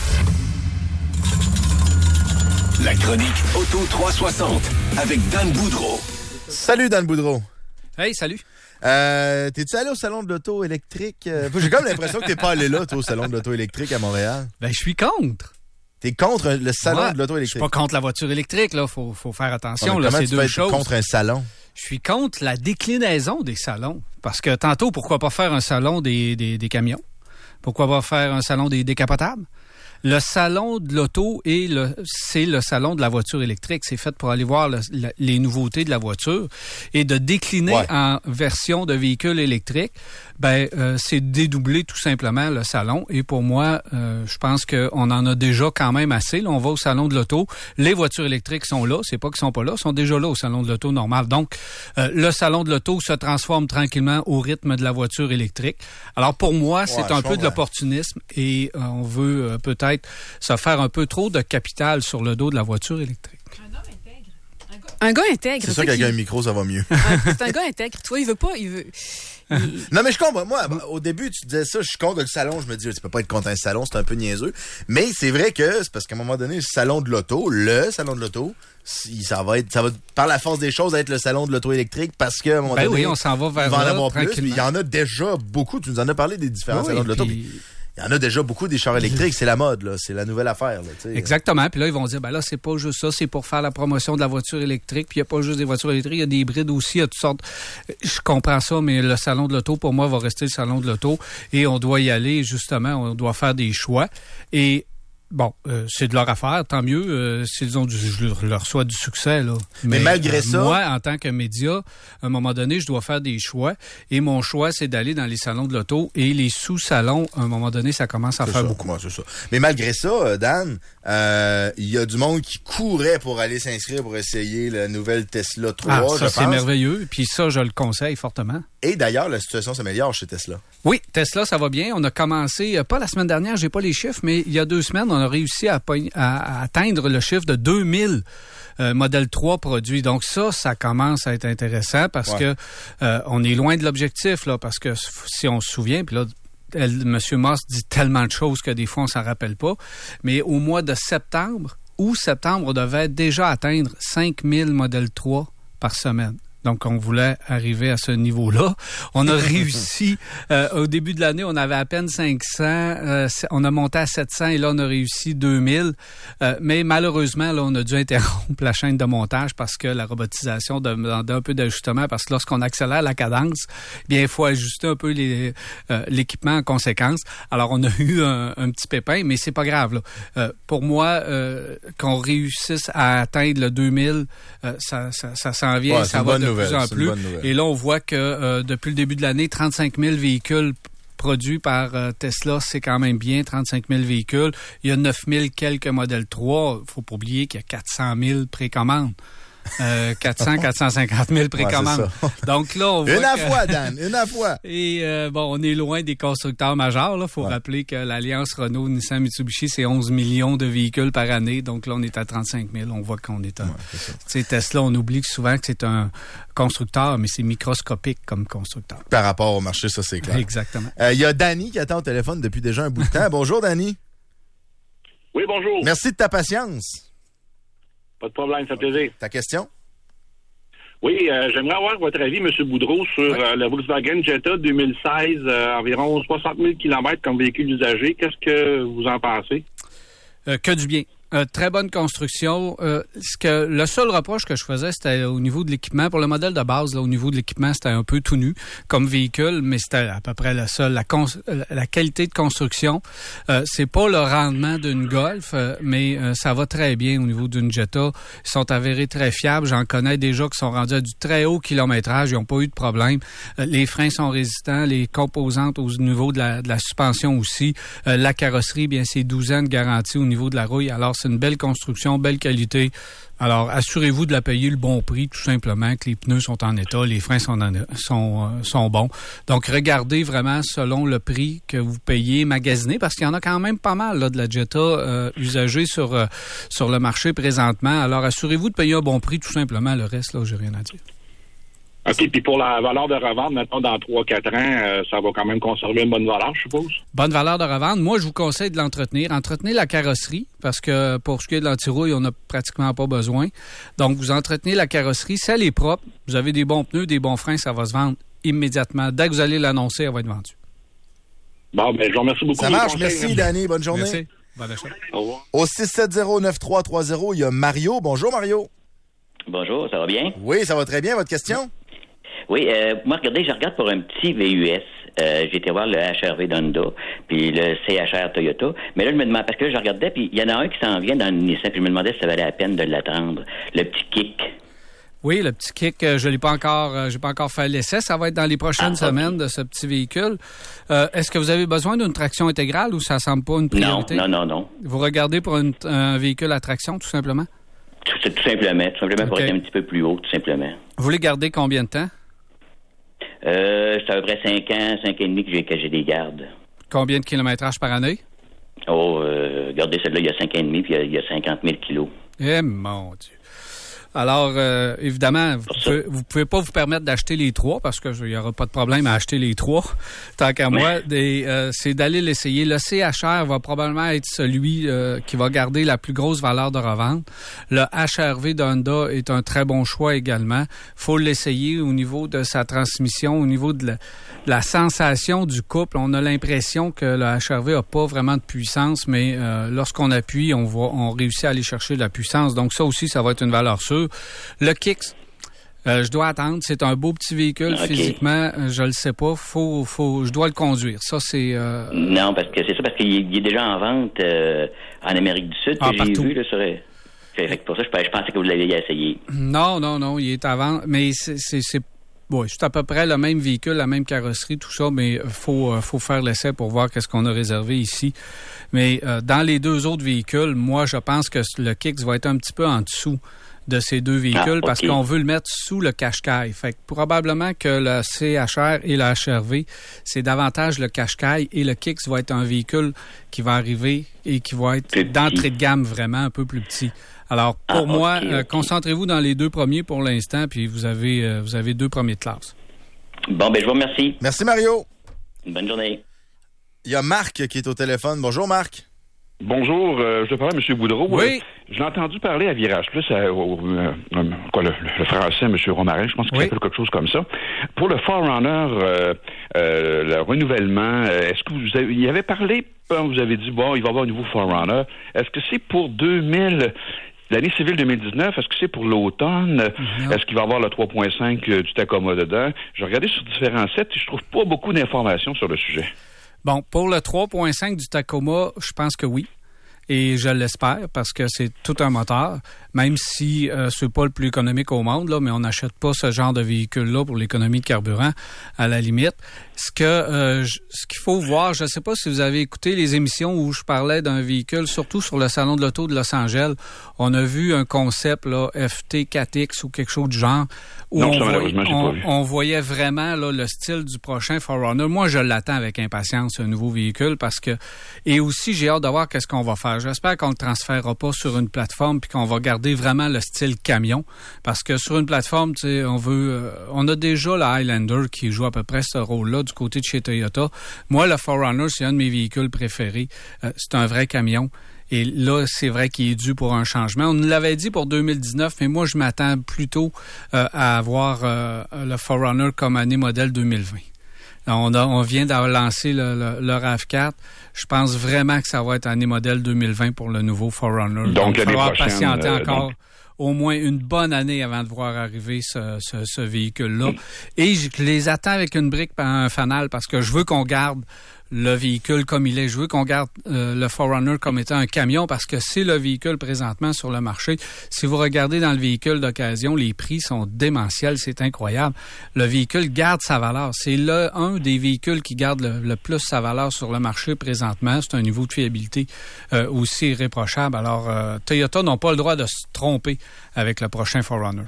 La chronique Auto trois cent soixante avec Dan Boudreau. Salut Dan Boudreau. Hey, salut. Euh, t'es-tu allé au salon de l'auto électrique? Euh, j'ai comme l'impression que t'es pas allé là, toi, au salon de l'auto électrique à Montréal. Ben, je suis contre. T'es contre le salon ouais, de l'auto électrique? Je suis pas contre la voiture électrique, là. Faut, faut faire attention, ouais, là. C'est tu deux peux choses. Être contre un salon? Je suis contre la déclinaison des salons. Parce que tantôt, pourquoi pas faire un salon des, des, des camions? Pourquoi pas faire un salon des décapotables? Le salon de l'auto et le, c'est le salon de la voiture électrique. C'est fait pour aller voir le, le, les nouveautés de la voiture et de décliner ouais. en version de véhicule électrique. Ben, euh, c'est dédoubler tout simplement le salon. Et pour moi, euh, je pense qu'on en a déjà quand même assez. Là, on va au salon de l'auto. Les voitures électriques sont là. C'est pas qu'ils sont pas là. Ils sont déjà là au salon de l'auto normal. Donc, euh, le salon de l'auto se transforme tranquillement au rythme de la voiture électrique. Alors, pour moi, c'est ouais, un peu de l'opportunisme et euh, on veut euh, peut-être se faire un peu trop de capital sur le dos de la voiture électrique. Un homme intègre. Un gars intègre. C'est sûr qu'avec un micro, ça va mieux. C'est un gars intègre. Toi, il veut pas, il veut... Il... Non, mais je comprends. Moi, au début, tu disais ça, je suis contre le salon. Je me dis, tu peux pas être contre un salon, c'est un peu niaiseux. Mais c'est vrai que c'est parce qu'à un moment donné, le salon de l'auto, le salon de l'auto, ça va être, ça va, par la force des choses, être le salon de l'auto électrique parce qu'à un moment ben donné, oui, on s'en va vers il va en là, avoir plus. Il y en a déjà beaucoup. Tu nous en as parlé des différents oui, salons de l'auto. Puis... Puis... Il y en a déjà beaucoup des chars électriques, c'est la mode, là, c'est la nouvelle affaire. Là, t'sais. Exactement. Puis là, ils vont dire, ben là, c'est pas juste ça, c'est pour faire la promotion de la voiture électrique. Puis il n'y a pas juste des voitures électriques, il y a des hybrides aussi, il y a toutes sortes. Je comprends ça, mais le salon de l'auto, pour moi, va rester le salon de l'auto. Et on doit y aller, justement, on doit faire des choix. Et bon, euh, c'est de leur affaire, tant mieux euh, s'ils ont du, je leur souhaite du succès là. Mais, mais malgré euh, ça, moi, en tant que média, à un moment donné, je dois faire des choix. Et mon choix, c'est d'aller dans les salons de l'auto et les sous-salons. À un moment donné, ça commence à c'est faire ça, beaucoup. Moi, c'est ça. Mais malgré ça, Dan, il euh, y a du monde qui courait pour aller s'inscrire pour essayer la nouvelle Tesla trois. Ah, ça je c'est pense. merveilleux. Puis ça, je le conseille fortement. Et d'ailleurs, la situation s'améliore chez Tesla. Oui, Tesla, ça va bien. On a commencé, pas la semaine dernière, j'ai pas les chiffres, mais il y a deux semaines, on a réussi à, à, à atteindre le chiffre de deux mille euh, Model trois produits. Donc ça, ça commence à être intéressant parce ouais. que euh, on est loin de l'objectif, là, parce que si on se souvient, puis là, elle, M. Moss dit tellement de choses que des fois, on s'en rappelle pas. Mais au mois de septembre, août, septembre, on devait déjà atteindre cinq mille Model trois par semaine. Donc, on voulait arriver à ce niveau-là. On a réussi. Euh, au début de l'année, on avait à peine cinq cents. Euh, on a monté à sept cents et là, on a réussi deux mille. Euh, mais malheureusement, là, on a dû interrompre la chaîne de montage parce que la robotisation demandait un peu d'ajustement parce que lorsqu'on accélère la cadence, bien, il faut ajuster un peu les, euh, l'équipement en conséquence. Alors, on a eu un, un petit pépin, mais c'est pas grave, là. Euh, pour moi, euh, qu'on réussisse à atteindre le deux mille, euh, ça, ça, ça s'en vient, ouais, ça va de de plus en plus. Et là, on voit que euh, depuis le début de l'année, trente-cinq mille véhicules produits par euh, Tesla, c'est quand même bien, trente-cinq mille véhicules. Il y a neuf mille quelques modèles trois. Il ne faut pas oublier qu'il y a quatre cent mille précommandes. Euh, quatre cents, quatre cent cinquante mille précommandes. Ouais, donc là, on voit une à que... fois, Dan, une à fois. Et euh, bon, on est loin des constructeurs majeurs. Il faut ouais. rappeler que l'Alliance Renault, Nissan, Mitsubishi, c'est onze millions de véhicules par année. Donc là, on est à trente-cinq mille. On voit qu'on est un... Ouais, tu sais, Tesla, on oublie souvent que c'est un constructeur, mais c'est microscopique comme constructeur. Par rapport au marché, ça, c'est clair. Exactement. Il euh, y a Danny qui attend au téléphone depuis déjà un bout de temps. Bonjour, Danny. Oui, bonjour. Merci de ta patience. Pas de problème, ça fait plaisir. Ta question? Oui, euh, j'aimerais avoir votre avis, M. Boudreau, sur oui. euh, le Volkswagen Jetta deux mille seize, euh, environ soixante mille kilomètres comme véhicule usagé. Qu'est-ce que vous en pensez? Euh, que du bien. Euh, très bonne construction. Euh, ce que le seul reproche que je faisais, c'était au niveau de l'équipement. Pour le modèle de base, là, au niveau de l'équipement, c'était un peu tout nu comme véhicule, mais c'était à peu près le seul. La, cons- la qualité de construction, euh, c'est pas le rendement d'une Golf, euh, mais euh, ça va très bien au niveau d'une Jetta. Ils sont avérés très fiables. J'en connais déjà qui sont rendus à du très haut kilométrage. Ils n'ont pas eu de problème. Euh, les freins sont résistants. Les composantes au niveau de la, de la suspension aussi. Euh, la carrosserie, bien, c'est douze ans de garantie au niveau de la rouille. Alors, c'est une belle construction, belle qualité. Alors, assurez-vous de la payer le bon prix, tout simplement, que les pneus sont en état, les freins sont, en, sont, euh, sont bons. Donc, regardez vraiment selon le prix que vous payez magasiné, parce qu'il y en a quand même pas mal là, de la Jetta euh, usagée sur, euh, sur le marché présentement. Alors, assurez-vous de payer un bon prix, tout simplement. Le reste, là, j'ai rien à dire. OK, puis pour la valeur de revente, mettons, dans trois à quatre ans, euh, ça va quand même conserver une bonne valeur, je suppose? Bonne valeur de revente. Moi, je vous conseille de l'entretenir. Entretenez la carrosserie, parce que pour ce qui est de l'antirouille, on n'a pratiquement pas besoin. Donc, vous entretenez la carrosserie. Si elle est propre, vous avez des bons pneus, des bons freins, ça va se vendre immédiatement. Dès que vous allez l'annoncer, elle va être vendue. Bon, ben je vous remercie beaucoup. Ça marche. Merci, Danny. Bonne journée. Merci. Bonne achat. Au revoir. Au six sept zéro neuf trois trois zéro, il y a Mario. Bonjour, Mario. Bonjour, ça va bien? Oui, ça va très bien. Votre question? Oui, euh, moi, regardez, je regarde pour un petit V U S. Euh, j'ai été voir le H R V d'Honda, puis le C H R Toyota. Mais là, je me demande, parce que là, je regardais, puis il y en a un qui s'en vient dans le Nissan, puis je me demandais si ça valait la peine de l'attendre. Le petit Kick. Oui, le petit Kick, euh, je l'ai pas encore, euh, j'ai pas encore fait l'essai. Ça va être dans les prochaines ah, semaines okay. de ce petit véhicule. Euh, est-ce que vous avez besoin d'une traction intégrale ou ça semble pas une priorité? Non, non, non, non. Vous regardez pour une, un véhicule à traction, tout simplement? Tout, tout simplement, tout simplement okay. pour être un petit peu plus haut, tout simplement. Vous voulez garder combien de temps? Euh, c'est à peu près cinq ans, cinq ans et demi que j'ai, que j'ai des gardes. Combien de kilométrage par année? Oh, euh, regardez, celle-là, il y a cinq ans et demi, puis il y a cinquante mille kilos. Eh, mon Dieu. Alors, euh, évidemment, vous pouvez, vous pouvez pas vous permettre d'acheter les trois parce que il y aura pas de problème à acheter les trois. Tant qu'à moi, des, euh, c'est d'aller l'essayer. Le C H R va probablement être celui euh, qui va garder la plus grosse valeur de revente. Le H R V de Honda est un très bon choix également. Faut l'essayer au niveau de sa transmission, au niveau de la, la sensation du couple. On a l'impression que le H R V a pas vraiment de puissance, mais euh, lorsqu'on appuie, on va, on réussit à aller chercher de la puissance. Donc ça aussi, ça va être une valeur sûre. Le Kicks, euh, je dois attendre. C'est un beau petit véhicule. Okay. Physiquement, je le sais pas. Faut, faut, je dois le conduire. Ça, c'est... Euh... Non, parce que c'est ça, parce qu'il est, il est déjà en vente euh, en Amérique du Sud, que ah, j'ai partout. vu là, sur... Fait que pour ça, je, je pensais que vous l'aviez essayé. Non, non, non, il est à vendre. Mais c'est... c'est, c'est... Oui, c'est à peu près le même véhicule, la même carrosserie, tout ça, mais faut faut faire l'essai pour voir qu'est-ce qu'on a réservé ici. Mais euh, dans les deux autres véhicules, moi, je pense que le Kicks va être un petit peu en dessous de ces deux véhicules ah, okay. parce qu'on veut le mettre sous le Qashqai. Fait que probablement que le C H R et le H R V, c'est davantage le Qashqai et le Kicks va être un véhicule qui va arriver et qui va être plus d'entrée petit. de gamme vraiment un peu plus petit. Alors, pour ah, moi, okay, euh, okay. concentrez-vous dans les deux premiers pour l'instant, puis vous avez euh, vous avez deux premiers de classe. Bon, ben je vous remercie. Merci, Mario. Bonne journée. Il y a Marc qui est au téléphone. Bonjour, Marc. Bonjour, euh, je parle à M. Boudreau. Oui. Euh, j'ai entendu parler à Virage Plus, à, au, euh, quoi, le, le français, M. Romarin, je pense qu'il oui. s'appelle quelque chose comme ça. Pour le forerunner, euh, euh, le renouvellement, euh, est-ce que vous avez, il avait parlé, vous avez dit, bon, il va y avoir un nouveau forerunner. Est-ce que c'est pour deux mille... L'année civile deux mille dix-neuf, est-ce que c'est pour l'automne? Non. Est-ce qu'il va y avoir le trois point cinq euh, du Tacoma dedans? J'ai regardé sur différents sites et je trouve pas beaucoup d'informations sur le sujet. Bon, pour le trois point cinq du Tacoma, je pense que oui. Et je l'espère parce que c'est tout un moteur, même si euh, c'est pas le plus économique au monde, là, mais on n'achète pas ce genre de véhicule-là pour l'économie de carburant, à la limite. Ce que euh, je, ce qu'il faut voir, je ne sais pas si vous avez écouté les émissions où je parlais d'un véhicule, surtout sur le Salon de l'Auto de Los Angeles. On a vu un concept, là, F T quatre X ou quelque chose du genre, où non, on, ça, voyait, j'ai on, pas vu. on voyait vraiment là, le style du prochain forerunner. Moi, je l'attends avec impatience, un nouveau véhicule, parce que... Et aussi, j'ai hâte de voir qu'est-ce qu'on va faire. J'espère qu'on ne le transférera pas sur une plateforme puis qu'on va garder vraiment le style camion. Parce que sur une plateforme, tu sais, on veut... Euh, on a déjà le Highlander qui joue à peu près ce rôle-là du côté de chez Toyota. Moi, le forerunner, c'est un de mes véhicules préférés. Euh, c'est un vrai camion. Et là, c'est vrai qu'il est dû pour un changement. On nous l'avait dit pour deux mille dix-neuf, mais moi, je m'attends plutôt euh, à avoir euh, le forerunner comme année modèle deux mille vingt. On, a, on vient de lancer le, le, le RAV quatre. Je pense vraiment que ça va être année modèle deux mille vingt pour le nouveau forerunner. Donc, donc il va falloir patienter euh, encore donc... au moins une bonne année avant de voir arriver ce, ce, ce véhicule-là. Et je les attends avec une brique par un fanal parce que je veux qu'on garde le véhicule comme il est. Je veux qu'on garde euh, le forerunner comme étant un camion parce que c'est le véhicule présentement sur le marché. Si vous regardez dans le véhicule d'occasion, les prix sont démentiels, c'est incroyable. Le véhicule garde sa valeur. C'est le un des véhicules qui garde le, le plus sa valeur sur le marché présentement. C'est un niveau de fiabilité euh, aussi irréprochable. Alors, euh, Toyota n'ont pas le droit de se tromper avec le prochain forerunner.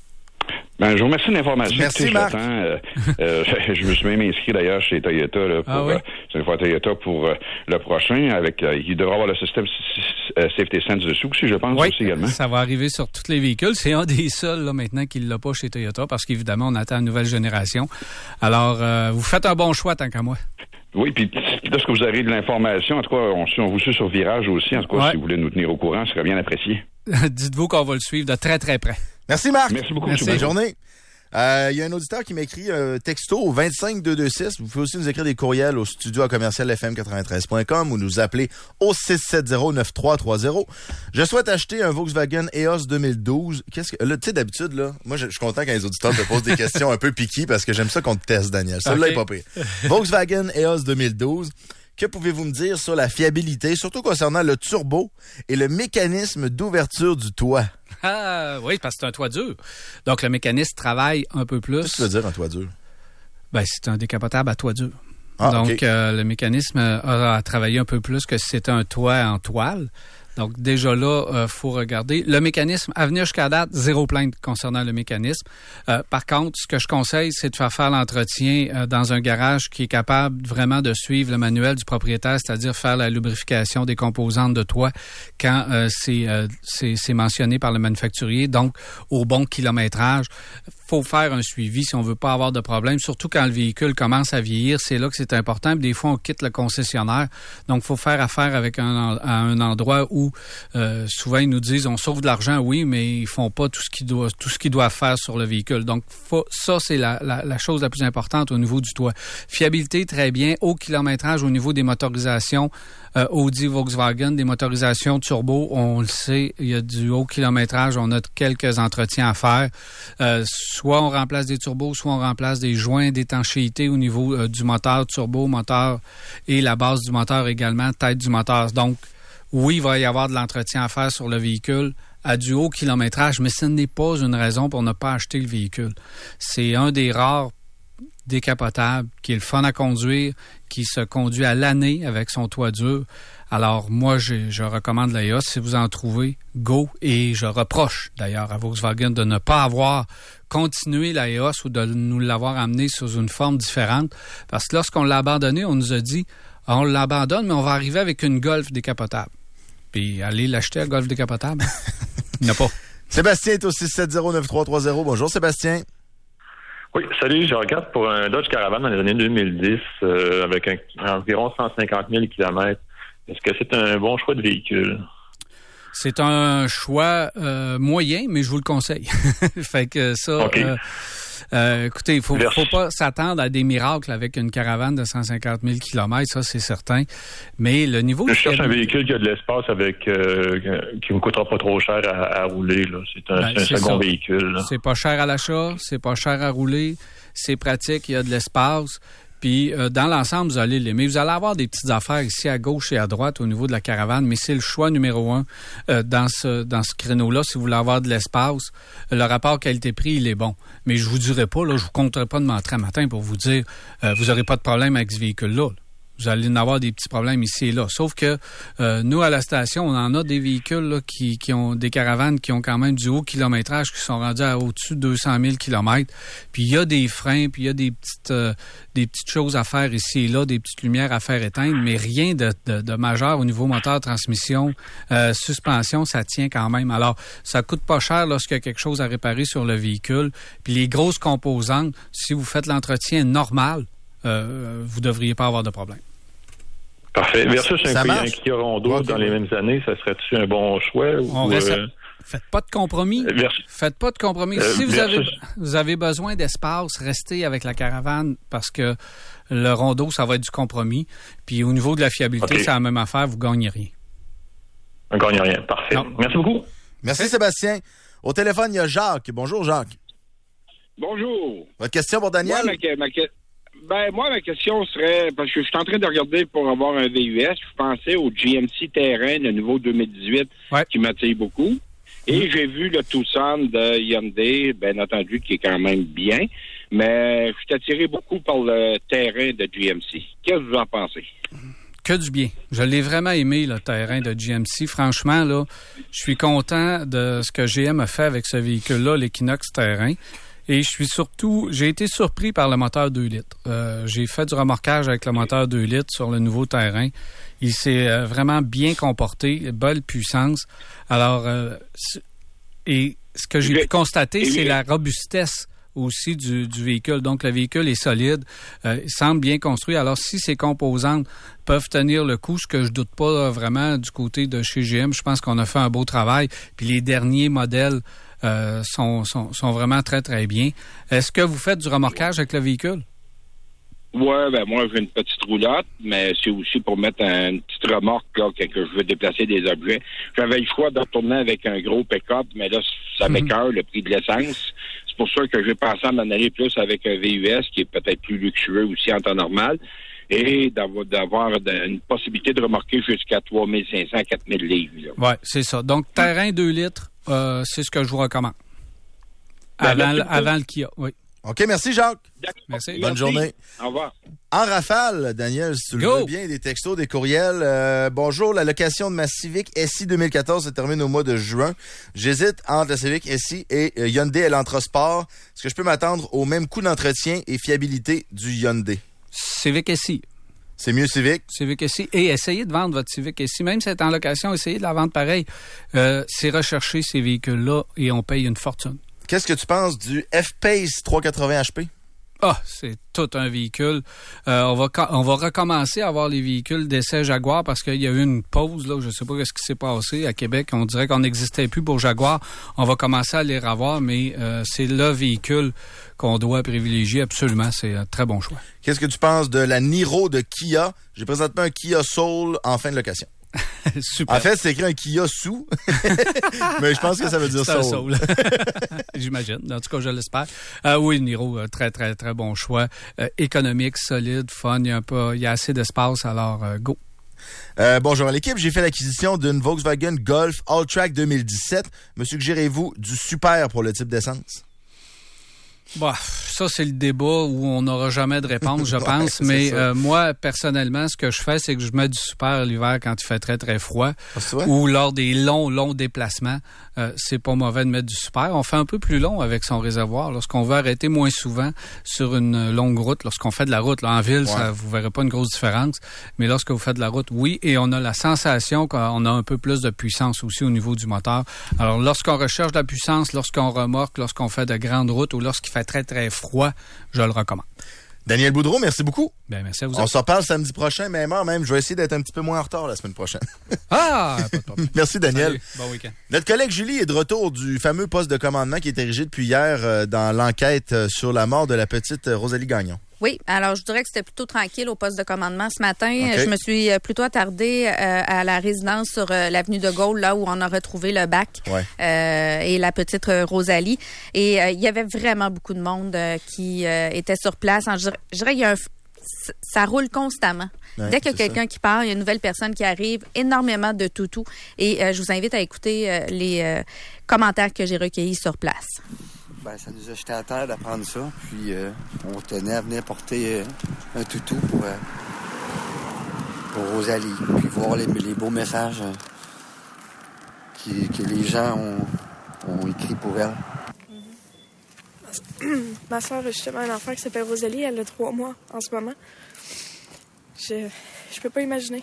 Ben, je vous remercie de l'information. Merci, je Marc. Euh, euh, je me suis même inscrit d'ailleurs chez Toyota là, pour, ah oui? euh, c'est une fois Toyota pour euh, le prochain. Avec, euh, il devra avoir le système euh, Safety Sense dessous aussi, je pense, oui, aussi également. Ça va arriver sur tous les véhicules. C'est un des seuls là, maintenant qui ne l'a pas chez Toyota parce qu'évidemment, on attend une nouvelle génération. Alors, euh, vous faites un bon choix tant qu'à moi. Oui, puis lorsque vous avez de l'information, en tout cas, on, on vous suit sur Virage aussi. En tout cas, ouais. si vous voulez nous tenir au courant, ce serait bien apprécié. Dites-vous qu'on va le suivre de très, très près. Merci, Marc. Merci beaucoup. Merci. Bonne journée. Il euh, y a un auditeur qui m'écrit un texto au vingt-cinq deux cent vingt-six. Vous pouvez aussi nous écrire des courriels au studio à commercial f m quatre-vingt-treize point com ou nous appeler au six sept zéro neuf trois trois zéro. Je souhaite acheter un Volkswagen E O S deux mille douze. Qu'est-ce que là, tu sais, d'habitude, là, moi, je suis content quand les auditeurs te posent des questions un peu piquées parce que j'aime ça qu'on te teste, Daniel. Celle-là okay. est pas pire. Volkswagen E O S deux mille douze. Que pouvez-vous me dire sur la fiabilité, surtout concernant le turbo et le mécanisme d'ouverture du toit? Ah oui, parce que c'est un toit dur. Donc, le mécanisme travaille un peu plus. Qu'est-ce que tu veux dire, un toit dur? Ben, c'est un décapotable à toit dur. Ah, Donc, okay. euh, le mécanisme a, a travaillé un peu plus que si c'était un toit en toile. Donc, déjà là, il euh, faut regarder. Le mécanisme, à venir jusqu'à date, zéro plainte concernant le mécanisme. Euh, par contre, ce que je conseille, c'est de faire faire l'entretien euh, dans un garage qui est capable vraiment de suivre le manuel du propriétaire, c'est-à-dire faire la lubrification des composantes de toit quand euh, c'est, euh, c'est, c'est mentionné par le manufacturier, donc au bon kilométrage. Faut faire un suivi si on veut pas avoir de problème, surtout quand le véhicule commence à vieillir, c'est là que c'est important. Puis des fois, on quitte le concessionnaire, donc faut faire affaire avec un, à un endroit où euh, souvent ils nous disent on sauve de l'argent, oui, mais ils font pas tout ce qu'ils doivent tout ce qu'ils doivent faire sur le véhicule. Donc faut, ça c'est la, la, la chose la plus importante au niveau du toit. Fiabilité très bien, haut kilométrage au niveau des motorisations. Euh, Audi, Volkswagen, des motorisations turbo, on le sait, il y a du haut kilométrage, on a quelques entretiens à faire. Euh, soit on remplace des turbos, soit on remplace des joints d'étanchéité au niveau euh, du moteur turbo, moteur et la base du moteur également, tête du moteur. Donc, oui, il va y avoir de l'entretien à faire sur le véhicule à du haut kilométrage, mais ce n'est pas une raison pour ne pas acheter le véhicule. C'est un des rares décapotable, qui est le fun à conduire, qui se conduit à l'année avec son toit dur. Alors, moi, je, je recommande la E O S. Si vous en trouvez, go. Et je reproche, d'ailleurs, à Volkswagen de ne pas avoir continué la E O S ou de nous l'avoir amené sous une forme différente. Parce que lorsqu'on l'a abandonné, on nous a dit, on l'abandonne, mais on va arriver avec une Golf décapotable. Puis, allez l'acheter, la Golf décapotable. Il n'y en a pas. Sébastien est au six sept zéro neuf trois trois zéro. Bonjour, Sébastien. Oui, salut, je regarde pour un Dodge Caravan dans les années deux mille dix euh, avec un, environ cent cinquante mille kilomètres. Est-ce que c'est un bon choix de véhicule? C'est un choix euh, moyen, mais je vous le conseille. Fait que ça, okay. euh, euh, écoutez, il faut, faut pas s'attendre à des miracles avec une caravane de cent cinquante mille kilomètres, ça c'est certain. Mais le niveau... Je cherche un véhicule qui a de l'espace avec euh, qui me coûtera pas trop cher à, à rouler. Là. C'est un, ben, c'est un c'est second ça. véhicule. Là. C'est pas cher à l'achat, c'est pas cher à rouler, c'est pratique, il y a de l'espace. Puis, euh, dans l'ensemble, vous allez l'aimer. Vous allez avoir des petites affaires ici à gauche et à droite au niveau de la caravane, mais c'est le choix numéro un euh, dans ce dans ce créneau-là. Si vous voulez avoir de l'espace, le rapport qualité-prix, il est bon. Mais je vous dirai pas, là, je vous compterai pas de m'entrer un matin pour vous dire euh, vous n'aurez pas de problème avec ce véhicule-là. Là. Vous allez en avoir des petits problèmes ici et là. Sauf que euh, nous, à la station, on en a des véhicules là, qui, qui ont des caravanes qui ont quand même du haut kilométrage, qui sont rendus à au-dessus de deux cent mille kilomètres. Puis il y a des freins, puis il y a des petites euh, des petites choses à faire ici et là, des petites lumières à faire éteindre, mais rien de, de, de majeur au niveau moteur, transmission, euh, suspension, ça tient quand même. Alors, ça coûte pas cher lorsqu'il y a quelque chose à réparer sur le véhicule. Puis les grosses composantes, si vous faites l'entretien normal, euh, vous devriez pas avoir de problème. Parfait. Versus un, un Kia Rondo okay. dans les mêmes années, ça serait-tu un bon choix? On ou, euh... Faites pas de compromis. Versus... Faites pas de compromis. Euh, si vous versus... avez, vous avez besoin d'espace, restez avec la caravane parce que le Rondo, ça va être du compromis. Puis au niveau de la fiabilité, okay. c'est la même affaire, vous gagnez rien. On ne gagne rien. Parfait. Non. Merci beaucoup. Merci Sébastien. Au téléphone, il y a Jacques. Bonjour Jacques. Bonjour. Votre question pour Daniel? Moi, ma, ma, ben, moi, ma question serait, parce que je suis en train de regarder pour avoir un V U S, je pensais au G M C Terrain, le nouveau deux mille dix-huit, ouais. qui m'attire beaucoup. Et mmh. j'ai vu le Tucson de Hyundai, bien entendu, qui est quand même bien, mais je suis attiré beaucoup par le Terrain de G M C. Qu'est-ce que vous en pensez? Que du bien. Je l'ai vraiment aimé, le Terrain de G M C. Franchement, là, je suis content de ce que G M a fait avec ce véhicule-là, l'Equinox Terrain. Et je suis surtout, j'ai été surpris par le moteur deux litres. Euh, j'ai fait du remorquage avec le moteur deux litres sur le nouveau Terrain. Il s'est euh, vraiment bien comporté, belle puissance. Alors, euh, et ce que j'ai pu constater, c'est la robustesse aussi du, du véhicule. Donc, le véhicule est solide, euh, il semble bien construit. Alors, si ces composantes peuvent tenir le coup, ce que je doute pas là, vraiment du côté de chez G M, je pense qu'on a fait un beau travail. Puis les derniers modèles euh, sont, sont, sont vraiment très, très bien. Est-ce que vous faites du remorquage avec le véhicule? Ouais, ben moi, j'ai une petite roulotte, mais c'est aussi pour mettre un, une petite remorque là, que, que je veux déplacer des objets. J'avais le choix de retourner avec un gros pick-up, mais là, ça m'écoeure le prix de l'essence. C'est pour ça que j'ai pensé à m'en aller plus avec un V U S qui est peut-être plus luxueux aussi en temps normal et d'avoir, d'avoir une possibilité de remorquer jusqu'à trois mille cinq cents à quatre mille livres. Oui, c'est ça. Donc, Terrain deux litres, euh, c'est ce que je vous recommande. Avant, ben, avant le Kia, oui. OK, merci Jacques. Merci. Bonne merci. journée. Au revoir. En rafale, Daniel, si tu le Go. veux bien, des textos, des courriels. Euh, bonjour, la location de ma Civic S I deux mille quatorze se termine au mois de juin. J'hésite entre la Civic S I et euh, Hyundai Elantra Sport. Est-ce que je peux m'attendre au même coût d'entretien et fiabilité du Hyundai? Civic S I. C'est mieux Civic? Civic S I. Et essayez de vendre votre Civic S I. Même si c'est en location, essayez de la vendre pareil. Euh, c'est rechercher ces véhicules-là et on paye une fortune. Qu'est-ce que tu penses du F-Pace trois cent quatre-vingts H P? Ah, c'est tout un véhicule. Euh, on va on va recommencer à avoir les véhicules d'essai Jaguar parce qu'il y a eu une pause, là, je sais pas ce qui s'est passé à Québec. On dirait qu'on n'existait plus pour Jaguar. On va commencer à les revoir, mais euh, c'est le véhicule qu'on doit privilégier absolument. C'est un très bon choix. Qu'est-ce que tu penses de la Niro de Kia? J'ai présentement un Kia Soul en fin de location. Super. En fait, c'est écrit un Kia sous, mais je pense que ça veut dire c'est Soul. Un Soul. J'imagine. En tout cas, je l'espère. Euh, oui, Niro, très, très, très bon choix. Euh, économique, solide, fun. Il y a un peu, il y a assez d'espace, alors euh, go. Euh, bonjour à l'équipe. J'ai fait l'acquisition d'une Volkswagen Golf All-Track deux mille dix-sept. Me suggérez-vous du super pour le type d'essence? Bah, ça, c'est le débat où on n'aura jamais de réponse, je pense. Ouais, mais euh, moi, personnellement, ce que je fais, c'est que je mets du super l'hiver quand il fait très, très froid. Ah, ou lors des longs, longs déplacements. Euh, c'est pas mauvais de mettre du super. On fait un peu plus long avec son réservoir. Lorsqu'on veut arrêter moins souvent sur une longue route, lorsqu'on fait de la route, là, en ville, ouais. ça, vous verrez pas une grosse différence. Mais lorsque vous faites de la route, oui. Et on a la sensation qu'on a un peu plus de puissance aussi au niveau du moteur. Alors, lorsqu'on recherche de la puissance, lorsqu'on remorque, lorsqu'on fait de grandes routes ou lorsqu'il fait très, très froid, je le recommande. Daniel Boudreau, merci beaucoup. Ben, merci à vous. On se reparle samedi prochain, même heure même. Je vais essayer d'être un petit peu moins en retard la semaine prochaine. Ah! Pas de problème. Merci, Daniel. Salut. Bon week-end. Notre collègue Julie est de retour du fameux poste de commandement qui est érigé depuis hier euh, dans l'enquête euh, sur la mort de la petite euh, Rosalie Gagnon. Oui, alors je dirais que c'était plutôt tranquille au poste de commandement ce matin. Okay. Je me suis plutôt attardée euh, à la résidence sur euh, l'avenue de Gaulle, là où on a retrouvé le bac ouais. euh, et la petite euh, Rosalie. Et euh, il y avait vraiment beaucoup de monde euh, qui euh, était sur place. Alors, je dirais, je dirais qu'il y a un... Ça roule constamment. Ouais, Dès qu'il y a quelqu'un ça. qui part, il y a une nouvelle personne qui arrive, énormément de toutous. Et euh, je vous invite à écouter euh, les euh, commentaires que j'ai recueillis sur place. Ben, ça nous a jeté à terre d'apprendre ça. Puis euh, on tenait à venir porter euh, un toutou pour, euh, pour Rosalie. Puis voir les, les beaux messages euh, qui, que les gens ont, ont écrits pour elle. Ma soeur a justement un enfant qui s'appelle Rosalie. Elle a trois mois en ce moment. Je je peux pas imaginer.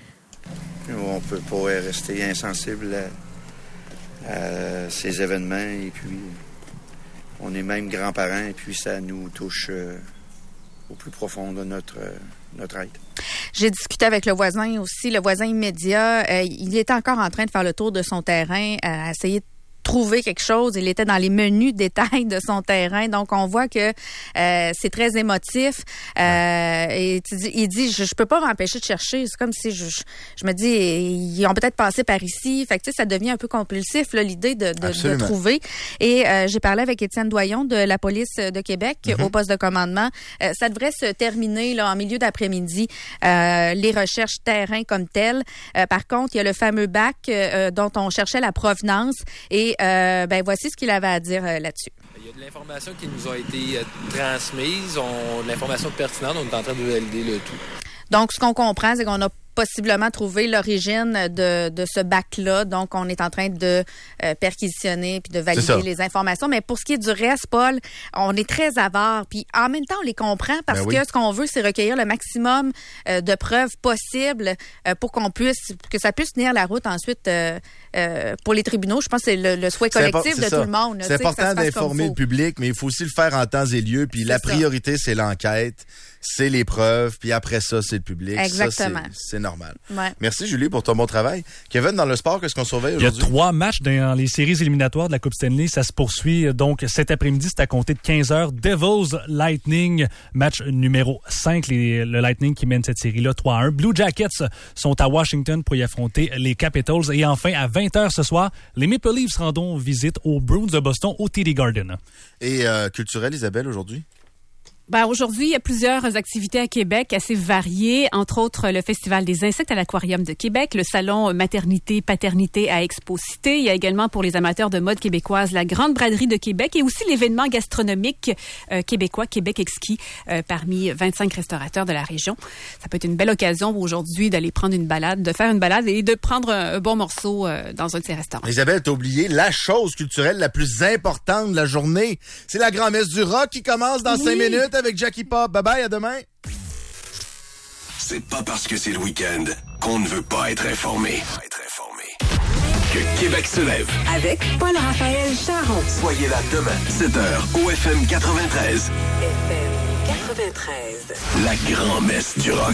On peut pas rester insensible à, à ces événements. Et puis, on est même grands-parents. Et puis, ça nous touche euh, au plus profond de notre, euh, notre être. J'ai discuté avec le voisin aussi, le voisin immédiat. Euh, il était encore en train de faire le tour de son terrain, à essayer de trouver quelque chose. Il était dans les menus détails de son terrain. Donc, on voit que euh, c'est très émotif. Euh, et il dit, je, je peux pas m'empêcher de chercher. C'est comme si je, je, je me dis, ils ont peut-être passé par ici. Fait que, tu sais, ça devient un peu compulsif, là, l'idée de, de, de trouver. Et euh, j'ai parlé avec Étienne Doyon de la police de Québec mm-hmm. au poste de commandement. Euh, ça devrait se terminer là en milieu d'après-midi, euh, les recherches terrain comme telles. Euh, par contre, il y a le fameux bac euh, dont on cherchait la provenance et Euh, ben voici ce qu'il avait à dire euh, là-dessus. Il y a de l'information qui nous a été euh, transmise, on, de l'information pertinente, on est en train de valider le tout. Donc, ce qu'on comprend, c'est qu'on a possiblement trouvé l'origine de, de ce bac-là. Donc, on est en train de euh, perquisitionner puis de valider les informations. Mais pour ce qui est du reste, Paul, on est très avare. Puis en même temps, on les comprend parce ben oui. que ce qu'on veut, c'est recueillir le maximum euh, de preuves possibles euh, pour qu'on puisse, que ça puisse tenir la route ensuite euh, euh, pour les tribunaux. Je pense que c'est le, le souhait collectif de ça. tout le monde. C'est important d'informer le public, mais il faut aussi le faire en temps et lieu. Puis la priorité, c'est l'enquête. C'est les preuves, puis après ça, c'est le public. Exactement. Ça, c'est, c'est normal. Ouais. Merci, Julie, pour ton bon travail. Kevin, dans le sport, qu'est-ce qu'on surveille aujourd'hui? Il y a trois matchs dans les séries éliminatoires de la Coupe Stanley. Ça se poursuit donc cet après-midi. C'est à compter de quinze heures. Devils Lightning, match numéro cinq. Les, le Lightning qui mène cette série-là trois à un. Blue Jackets sont à Washington pour y affronter les Capitals. Et enfin, à vingt heures ce soir, les Maple Leafs rendront visite aux Bruins de Boston au T D Garden. Et euh, culturel, Isabelle, aujourd'hui? Ben, aujourd'hui, il y a plusieurs activités à Québec assez variées, entre autres le Festival des insectes à l'Aquarium de Québec, le salon maternité-paternité à Expo-Cité. Il y a également pour les amateurs de mode québécoise la Grande Braderie de Québec et aussi l'événement gastronomique euh, québécois Québec Exquis euh, parmi vingt-cinq restaurateurs de la région. Ça peut être une belle occasion aujourd'hui d'aller prendre une balade, de faire une balade et de prendre un, un bon morceau euh, dans un de ces restaurants. Isabelle, t'as oublié la chose culturelle la plus importante de la journée. C'est la grand-messe du rock qui commence dans oui. cinq minutes. Avec Jackie Pop. Bye-bye, à demain. C'est pas parce que c'est le week-end qu'on ne veut pas être informé. Être informé. Que Québec se lève. Avec Paul-Raphaël Charon. Soyez là demain, sept heures, au F M quatre-vingt-treize. F M quatre-vingt-treize. La grand-messe du rock.